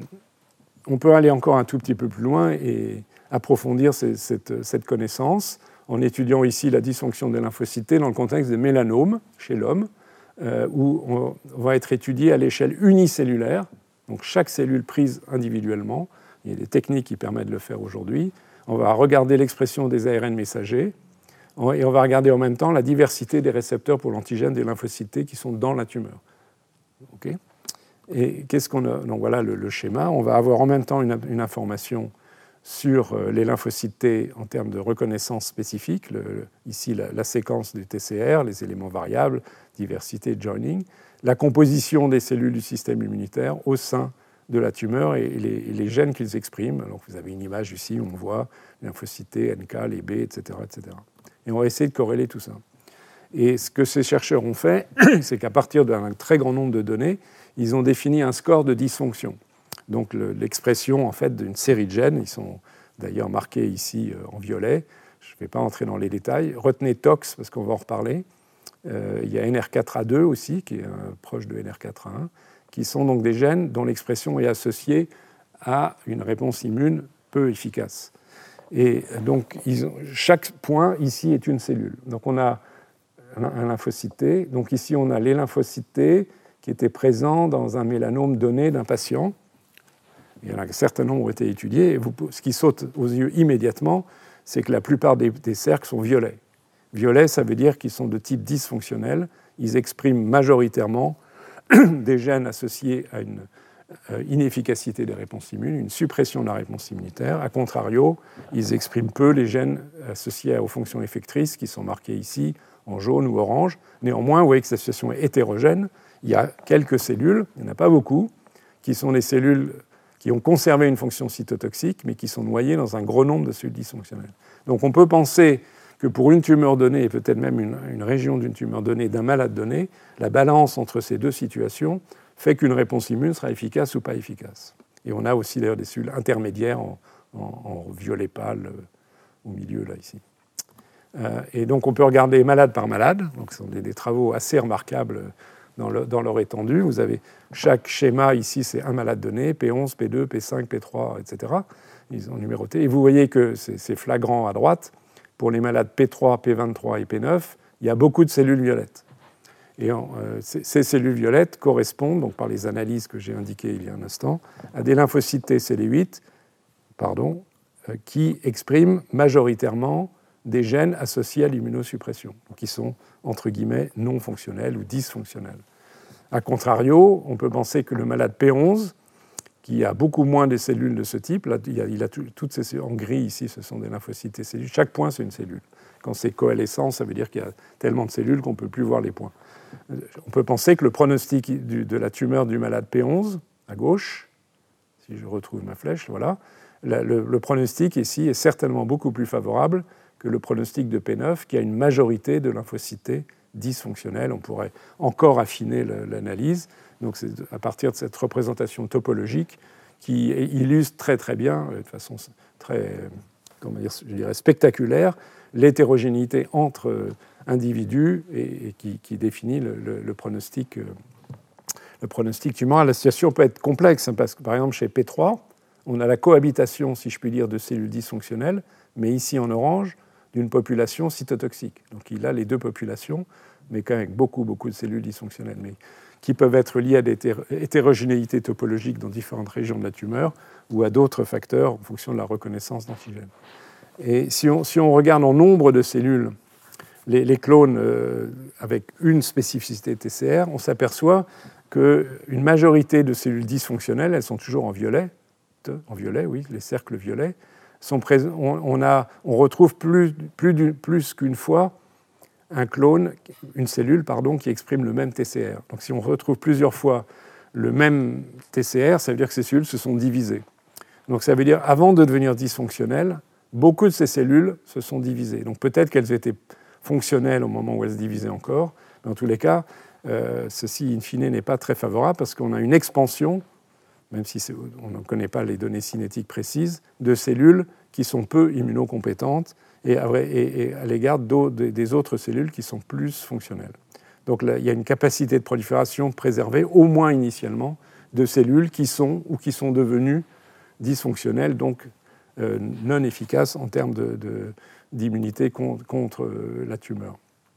on peut aller encore un tout petit peu plus loin et approfondir ces, cette, cette connaissance en étudiant ici la dysfonction des lymphocytes T dans le contexte des mélanomes chez l'homme, euh, où on va être étudié à l'échelle unicellulaire, donc chaque cellule prise individuellement. Il y a des techniques qui permettent de le faire aujourd'hui. On va regarder l'expression des A R N messagers et on va regarder en même temps la diversité des récepteurs pour l'antigène des lymphocytes T qui sont dans la tumeur. Okay. Et qu'est-ce qu'on a ? Donc voilà le, le schéma. On va avoir en même temps une, une information sur les lymphocytes T en termes de reconnaissance spécifique, le, le, ici la, la séquence du T C R, les éléments variables, diversité, joining, la composition des cellules du système immunitaire au sein de la tumeur et les, et les gènes qu'ils expriment. Donc vous avez une image ici où on voit les lymphocytes T, N K, les B, et cetera, et cetera. Et on va essayer de corréler tout ça. Et ce que ces chercheurs ont fait, c'est qu'à partir d'un très grand nombre de données, ils ont défini un score de dysfonction. Donc le, l'expression en fait d'une série de gènes, ils sont d'ailleurs marqués ici euh, en violet. Je ne vais pas entrer dans les détails. Retenez T O X parce qu'on va en reparler. Euh, il y a N R quatre A deux aussi, qui est euh, proche de N R quatre A un, qui sont donc des gènes dont l'expression est associée à une réponse immune peu efficace. Et donc ils ont, chaque point ici est une cellule. Donc on a un, un lymphocyte T. Donc ici on a les lymphocytes T qui étaient présents dans un mélanome donné d'un patient. Il y en a un certain nombre ont été étudiés. Et vous, ce qui saute aux yeux immédiatement, c'est que la plupart des, des cercles sont violets. Violets, ça veut dire qu'ils sont de type dysfonctionnel. Ils expriment majoritairement des gènes associés à une euh, inefficacité des réponses immunes, une suppression de la réponse immunitaire. A contrario, ils expriment peu les gènes associés aux fonctions effectrices qui sont marqués ici en jaune ou orange. Néanmoins, vous voyez que cette situation est hétérogène. Il y a quelques cellules, il n'y en a pas beaucoup, qui sont des cellules qui ont conservé une fonction cytotoxique, mais qui sont noyées dans un gros nombre de cellules dysfonctionnelles. Donc on peut penser que pour une tumeur donnée, et peut-être même une, une région d'une tumeur donnée, d'un malade donné, la balance entre ces deux situations fait qu'une réponse immune sera efficace ou pas efficace. Et on a aussi d'ailleurs des cellules intermédiaires en, en, en violet pâle euh, au milieu, là, ici. Euh, et donc on peut regarder malade par malade, donc ce sont des, des travaux assez remarquables dans, le, dans leur étendue. Vous avez chaque schéma ici, c'est un malade donné, P onze, P deux, P cinq, P trois, et cetera. Ils ont numéroté. Et vous voyez que c'est, c'est flagrant à droite. Pour les malades P trois, P vingt-trois et P neuf, il y a beaucoup de cellules violettes. Et en, euh, ces cellules violettes correspondent, donc par les analyses que j'ai indiquées il y a un instant, à des lymphocytes T C D huit pardon, euh, qui expriment majoritairement des gènes associés à l'immunosuppression, donc qui sont, entre guillemets, non fonctionnels ou dysfonctionnels. A contrario, on peut penser que le malade P onze, qui a beaucoup moins de cellules de ce type, là, il a, il a tout, toutes ces cellules en gris ici, ce sont des lymphocytes et cellules. Chaque point, c'est une cellule. Quand c'est coalescent, ça veut dire qu'il y a tellement de cellules qu'on ne peut plus voir les points. On peut penser que le pronostic du, de la tumeur du malade P onze, à gauche, si je retrouve ma flèche, voilà, la, le, le pronostic ici est certainement beaucoup plus favorable que le pronostic de P neuf, qui a une majorité de lymphocytes T dysfonctionnels. On pourrait encore affiner le, l'analyse. Donc c'est à partir de cette représentation topologique qui illustre très très bien, de façon très, comment dire, je dirais spectaculaire, l'hétérogénéité entre individus et, et qui, qui définit le, le, le pronostic. Le pronostic tumoral. La situation peut être complexe, hein, parce que par exemple chez P trois, on a la cohabitation, si je puis dire, de cellules dysfonctionnelles, mais ici en orange, d'une population cytotoxique. Donc il a les deux populations, mais quand même avec beaucoup, beaucoup de cellules dysfonctionnelles, mais qui peuvent être liées à des hétérogénéités topologiques dans différentes régions de la tumeur ou à d'autres facteurs en fonction de la reconnaissance d'antigènes. Et si on, si on regarde en nombre de cellules les, les clones euh, avec une spécificité T C R, on s'aperçoit qu'une majorité de cellules dysfonctionnelles, elles sont toujours en violet, en violet, oui, les cercles violets, sont présents, on, on, a, on retrouve plus, plus, plus qu'une fois un clone, une cellule pardon, qui exprime le même T C R. Donc si on retrouve plusieurs fois le même T C R, ça veut dire que ces cellules se sont divisées. Donc ça veut dire avant de devenir dysfonctionnelles, beaucoup de ces cellules se sont divisées. Donc peut-être qu'elles étaient fonctionnelles au moment où elles se divisaient encore, mais en tous les cas, euh, ceci in fine n'est pas très favorable parce qu'on a une expansion, même si on ne connaît pas les données cinétiques précises, de cellules qui sont peu immunocompétentes et à, et, et à l'égard des autres cellules qui sont plus fonctionnelles. Donc là, il y a une capacité de prolifération préservée, au moins initialement, de cellules qui sont ou qui sont devenues dysfonctionnelles, donc euh, non efficaces en termes de, de, d'immunité contre, contre la tumeur.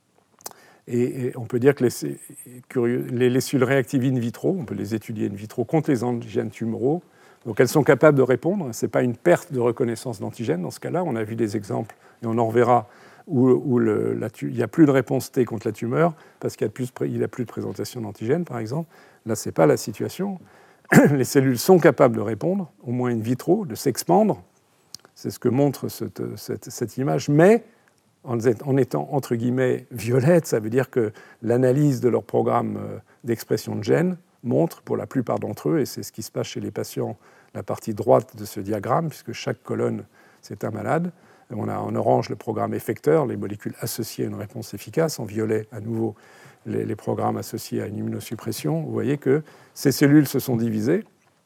Et, et on peut dire que les, curieux, les, les cellules réactives in vitro, on peut les étudier in vitro contre les antigènes tumoraux, donc elles sont capables de répondre. Ce n'est pas une perte de reconnaissance d'antigènes. Dans ce cas-là, on a vu des exemples, et on en reverra, où, où le, la, il n'y a plus de réponse T contre la tumeur, parce qu'il n'y a, a plus de présentation d'antigènes, par exemple. Là, ce n'est pas la situation. Les cellules sont capables de répondre, au moins in vitro, de s'expandre. C'est ce que montre cette, cette, cette image. Mais en étant, entre guillemets, violettes, ça veut dire que l'analyse de leur programme d'expression de gènes montre, pour la plupart d'entre eux, et c'est ce qui se passe chez les patients, la partie droite de ce diagramme, puisque chaque colonne, c'est un malade. On a en orange le programme effecteur, les molécules associées à une réponse efficace. En violet, à nouveau, les, les programmes associés à une immunosuppression. Vous voyez que ces cellules se sont divisées.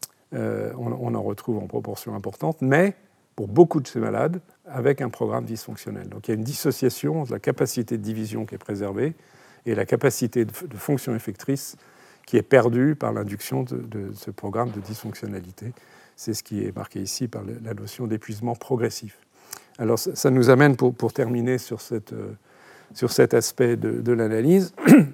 Euh, on, on en retrouve en proportion importante, mais pour beaucoup de ces malades, avec un programme dysfonctionnel. Donc il y a une dissociation entre la capacité de division qui est préservée et la capacité de, de fonction effectrice qui est perdue par l'induction de, de ce programme de dysfonctionnalité. C'est ce qui est marqué ici par la notion d'épuisement progressif. Alors ça, ça nous amène, pour, pour terminer sur, cette, euh, sur cet aspect de, de l'analyse,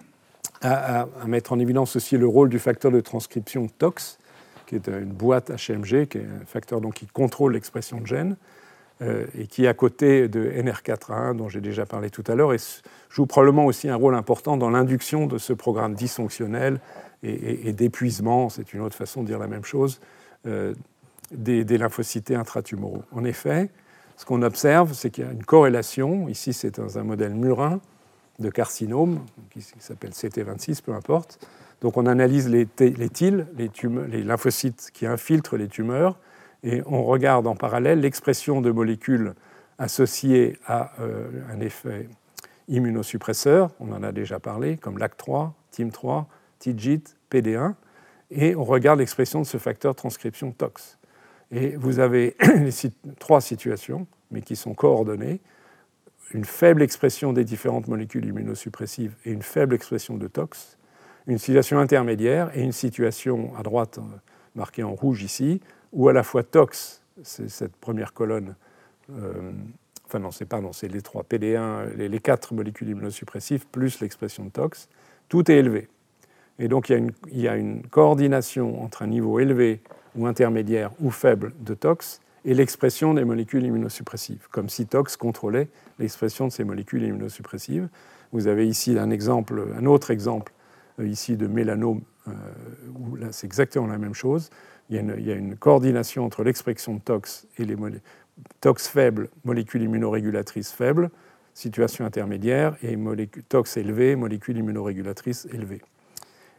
à, à, à mettre en évidence aussi le rôle du facteur de transcription T O X, qui est une boîte H M G, qui est un facteur donc, qui contrôle l'expression de gènes, euh, et qui est à côté de N R quatre A un, dont j'ai déjà parlé tout à l'heure, et joue probablement aussi un rôle important dans l'induction de ce programme dysfonctionnel et, et, et d'épuisement, c'est une autre façon de dire la même chose, euh, des, des lymphocytes intratumoraux. En effet, ce qu'on observe, c'est qu'il y a une corrélation, ici c'est dans un modèle murin de carcinome, qui s'appelle C T vingt-six, peu importe. Donc on analyse les, t- les T I L, les, tumeurs, les lymphocytes qui infiltrent les tumeurs, et on regarde en parallèle l'expression de molécules associées à euh, un effet immunosuppresseur, on en a déjà parlé, comme L A C trois, T I M trois, T I G I T, P D un, et on regarde l'expression de ce facteur de transcription T O X. Et vous avez les trois situations, mais qui sont coordonnées, une faible expression des différentes molécules immunosuppressives et une faible expression de T O X, une situation intermédiaire et une situation à droite marquée en rouge ici, où à la fois T O X, c'est cette première colonne, euh, enfin non, c'est pardon, c'est les trois P D un, les, les quatre molécules immunosuppressives plus l'expression de T O X, tout est élevé. Et donc il y a une, il y a une coordination entre un niveau élevé ou intermédiaire ou faible de T O X et l'expression des molécules immunosuppressives, comme si T O X contrôlait l'expression de ces molécules immunosuppressives. Vous avez ici un exemple, un autre exemple ici de mélanome, euh, où là c'est exactement la même chose. Il y a une, il y a une coordination entre l'expression de T O X et les molé- T O X faible, molécules immunorégulatrices faibles, situation intermédiaire, et molécules, T O X élevé, molécules immunorégulatrices élevées.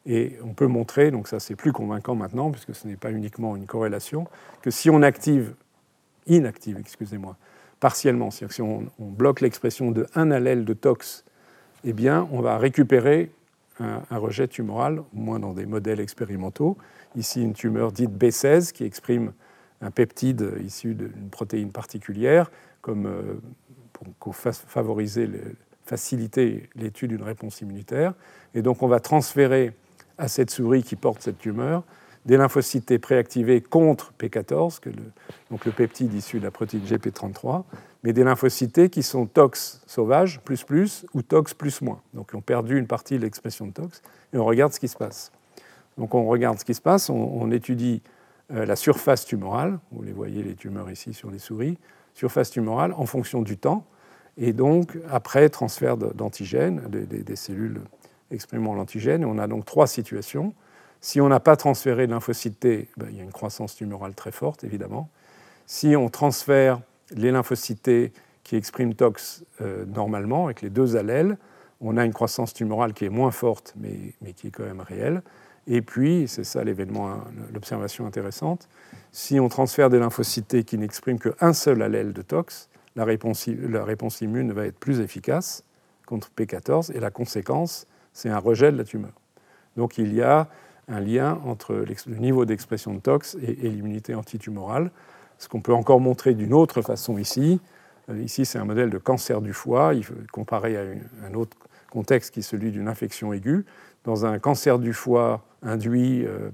Et on peut montrer, donc ça c'est plus convaincant maintenant, puisque ce n'est pas uniquement une corrélation, que si on active, inactive, excusez-moi, partiellement, c'est-à-dire que si on, on bloque l'expression de un allèle de tox, eh bien on va récupérer un, un rejet tumoral, au moins dans des modèles expérimentaux. Ici une tumeur dite B seize qui exprime un peptide issu d'une protéine particulière, comme euh, pour favoriser, le, faciliter l'étude d'une réponse immunitaire. Et donc on va transférer à cette souris qui porte cette tumeur des lymphocytes T préactivés contre P quatorze, que le, donc le peptide issu de la protéine G P trente-trois, mais des lymphocytes T qui sont tox sauvages, plus plus, ou tox plus moins. Donc ils ont perdu une partie de l'expression de tox, et on regarde ce qui se passe. Donc on regarde ce qui se passe, on, on étudie euh, la surface tumorale, vous les voyez les tumeurs ici sur les souris, surface tumorale en fonction du temps, et donc après transfert d'antigènes, des, des, des cellules exprimant l'antigène, on a donc trois situations. Si on n'a pas transféré de lymphocytes T, ben, il y a une croissance tumorale très forte, évidemment. Si on transfère les lymphocytes T qui expriment tox euh, normalement, avec les deux allèles, on a une croissance tumorale qui est moins forte, mais, mais qui est quand même réelle. Et puis, c'est ça l'événement, l'observation intéressante, si on transfère des lymphocytes T qui n'expriment qu'un seul allèle de tox, la réponse, la réponse immune va être plus efficace contre P quatorze, et la conséquence, c'est un rejet de la tumeur. Donc il y a un lien entre le niveau d'expression de tox et, et l'immunité antitumorale, ce qu'on peut encore montrer d'une autre façon ici. Euh, ici, c'est un modèle de cancer du foie, il faut comparer à une, un autre contexte qui est celui d'une infection aiguë. Dans un cancer du foie induit euh,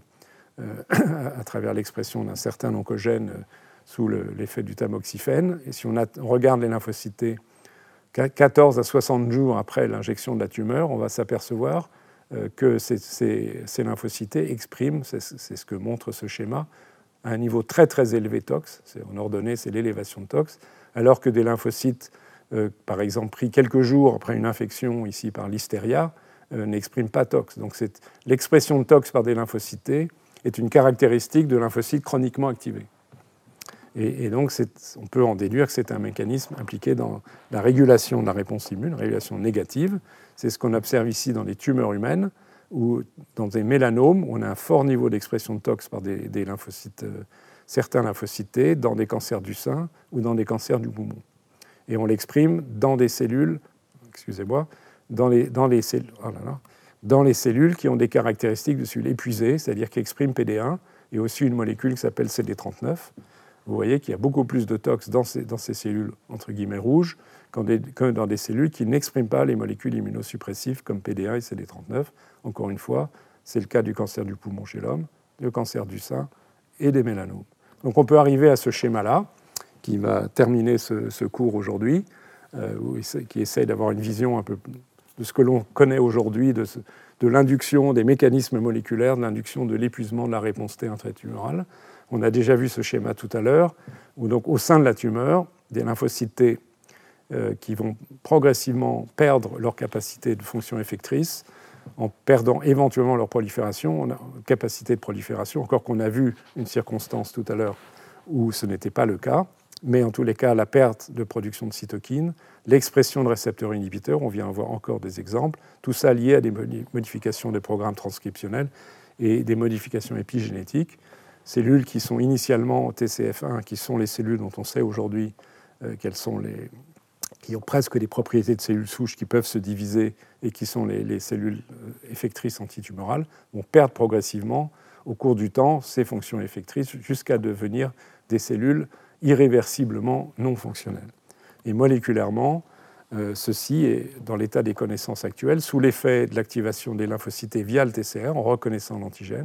euh, à travers l'expression d'un certain oncogène euh, sous le, l'effet du tamoxifène, et si on, a, on regarde les lymphocytes T quatorze à soixante jours après l'injection de la tumeur, on va s'apercevoir que ces, ces, ces lymphocytes expriment, c'est, c'est ce que montre ce schéma, à un niveau très très élevé tox, c'est, en ordonnée c'est l'élévation de tox, alors que des lymphocytes, euh, par exemple pris quelques jours après une infection ici par l'hystéria, euh, n'expriment pas tox. Donc c'est, l'expression de tox par des lymphocytes est une caractéristique de lymphocytes chroniquement activés. Et, et donc, on peut en déduire que c'est un mécanisme impliqué dans la régulation de la réponse immune, régulation négative. C'est ce qu'on observe ici dans les tumeurs humaines, ou dans des mélanomes, où on a un fort niveau d'expression de tox par des, des lymphocytes, euh, certains lymphocytes T, dans des cancers du sein ou dans des cancers du poumon. Et on l'exprime dans des cellules, excusez-moi, dans les, dans les cellules, oh là là, dans les cellules qui ont des caractéristiques de cellules épuisées, c'est-à-dire qui expriment P D un, et aussi une molécule qui s'appelle C D trente-neuf. Vous voyez qu'il y a beaucoup plus de tox dans ces, dans ces cellules, entre guillemets, rouges, des, que dans des cellules qui n'expriment pas les molécules immunosuppressives comme P D un et C D trente-neuf. Encore une fois, c'est le cas du cancer du poumon chez l'homme, du cancer du sein et des mélanomes. Donc on peut arriver à ce schéma-là, qui va terminer ce, ce cours aujourd'hui, euh, qui essaie d'avoir une vision un peu de ce que l'on connaît aujourd'hui, de, ce, de l'induction des mécanismes moléculaires, de l'induction de l'épuisement de la réponse T intratumorale. On a déjà vu ce schéma tout à l'heure, où donc au sein de la tumeur, des lymphocytes T euh, qui vont progressivement perdre leur capacité de fonction effectrice, en perdant éventuellement leur prolifération, on a une capacité de prolifération, encore qu'on a vu une circonstance tout à l'heure où ce n'était pas le cas, mais en tous les cas, la perte de production de cytokines, l'expression de récepteurs inhibiteurs, on vient avoir encore des exemples, tout ça lié à des modifications des programmes transcriptionnels et des modifications épigénétiques. Cellules qui sont initialement T C F un, qui sont les cellules dont on sait aujourd'hui euh, qu'elles sont les, qui ont presque des propriétés de cellules souches qui peuvent se diviser et qui sont les, les cellules effectrices antitumorales, vont perdre progressivement au cours du temps ces fonctions effectrices jusqu'à devenir des cellules irréversiblement non fonctionnelles. Et moléculairement, euh, ceci est dans l'état des connaissances actuelles, sous l'effet de l'activation des lymphocytes via le T C R, en reconnaissant l'antigène,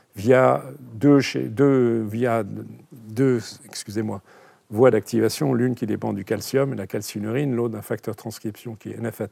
via deux, deux, via deux excusez-moi, voies d'activation, l'une qui dépend du calcium et la calcinurine, l'autre d'un facteur de transcription qui est N F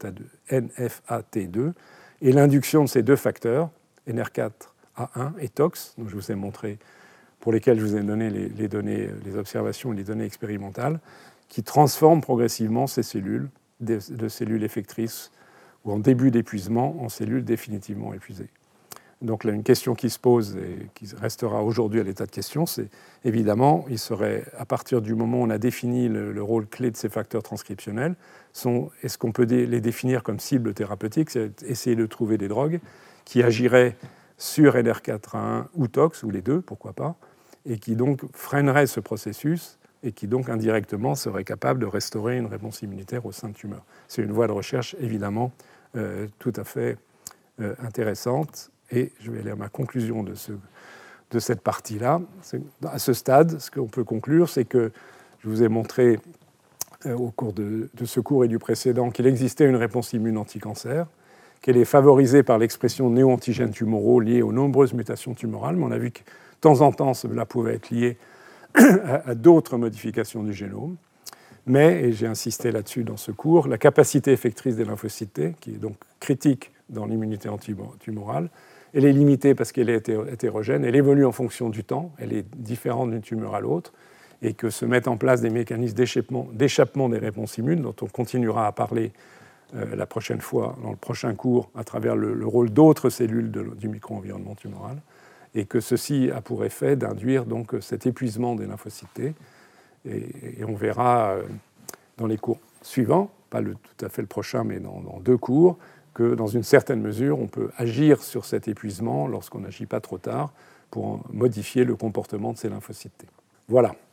A T deux, et l'induction de ces deux facteurs, N R quatre A un et tox, dont je vous ai montré, pour lesquels je vous ai donné les, les données, les observations et les données expérimentales, qui transforment progressivement ces cellules de, de cellules effectrices ou en début d'épuisement en cellules définitivement épuisées. Donc là, une question qui se pose et qui restera aujourd'hui à l'état de question, c'est évidemment, il serait, à partir du moment où on a défini le, le rôle clé de ces facteurs transcriptionnels, sont, est-ce qu'on peut dé, les définir comme cibles thérapeutiques, c'est essayer de trouver des drogues qui agiraient sur L R quatre A un ou tox, ou les deux, pourquoi pas, et qui donc freinerait ce processus et qui donc indirectement serait capable de restaurer une réponse immunitaire au sein de tumeurs. C'est une voie de recherche évidemment euh, tout à fait euh, intéressante, et je vais aller à ma conclusion de, ce, de cette partie-là. À ce stade, ce qu'on peut conclure, c'est que je vous ai montré euh, au cours de, de ce cours et du précédent qu'il existait une réponse immune anti-cancer, qu'elle est favorisée par l'expression de néo-antigènes tumoraux liés aux nombreuses mutations tumorales, mais on a vu que de temps en temps, cela pouvait être lié à, à d'autres modifications du génome. Mais, et j'ai insisté là-dessus dans ce cours, la capacité effectrice des lymphocytes T, qui est donc critique dans l'immunité antitumorale, elle est limitée parce qu'elle est hétérogène, elle évolue en fonction du temps, elle est différente d'une tumeur à l'autre, et que se mettent en place des mécanismes d'échappement, d'échappement des réponses immunes, dont on continuera à parler euh, la prochaine fois, dans le prochain cours, à travers le, le rôle d'autres cellules de, du micro-environnement tumoral, et que ceci a pour effet d'induire donc cet épuisement des lymphocytes T. Et, et on verra euh, dans les cours suivants, pas le, tout à fait le prochain, mais dans, dans deux cours, que dans une certaine mesure, on peut agir sur cet épuisement lorsqu'on n'agit pas trop tard pour modifier le comportement de ces lymphocytes T. Voilà.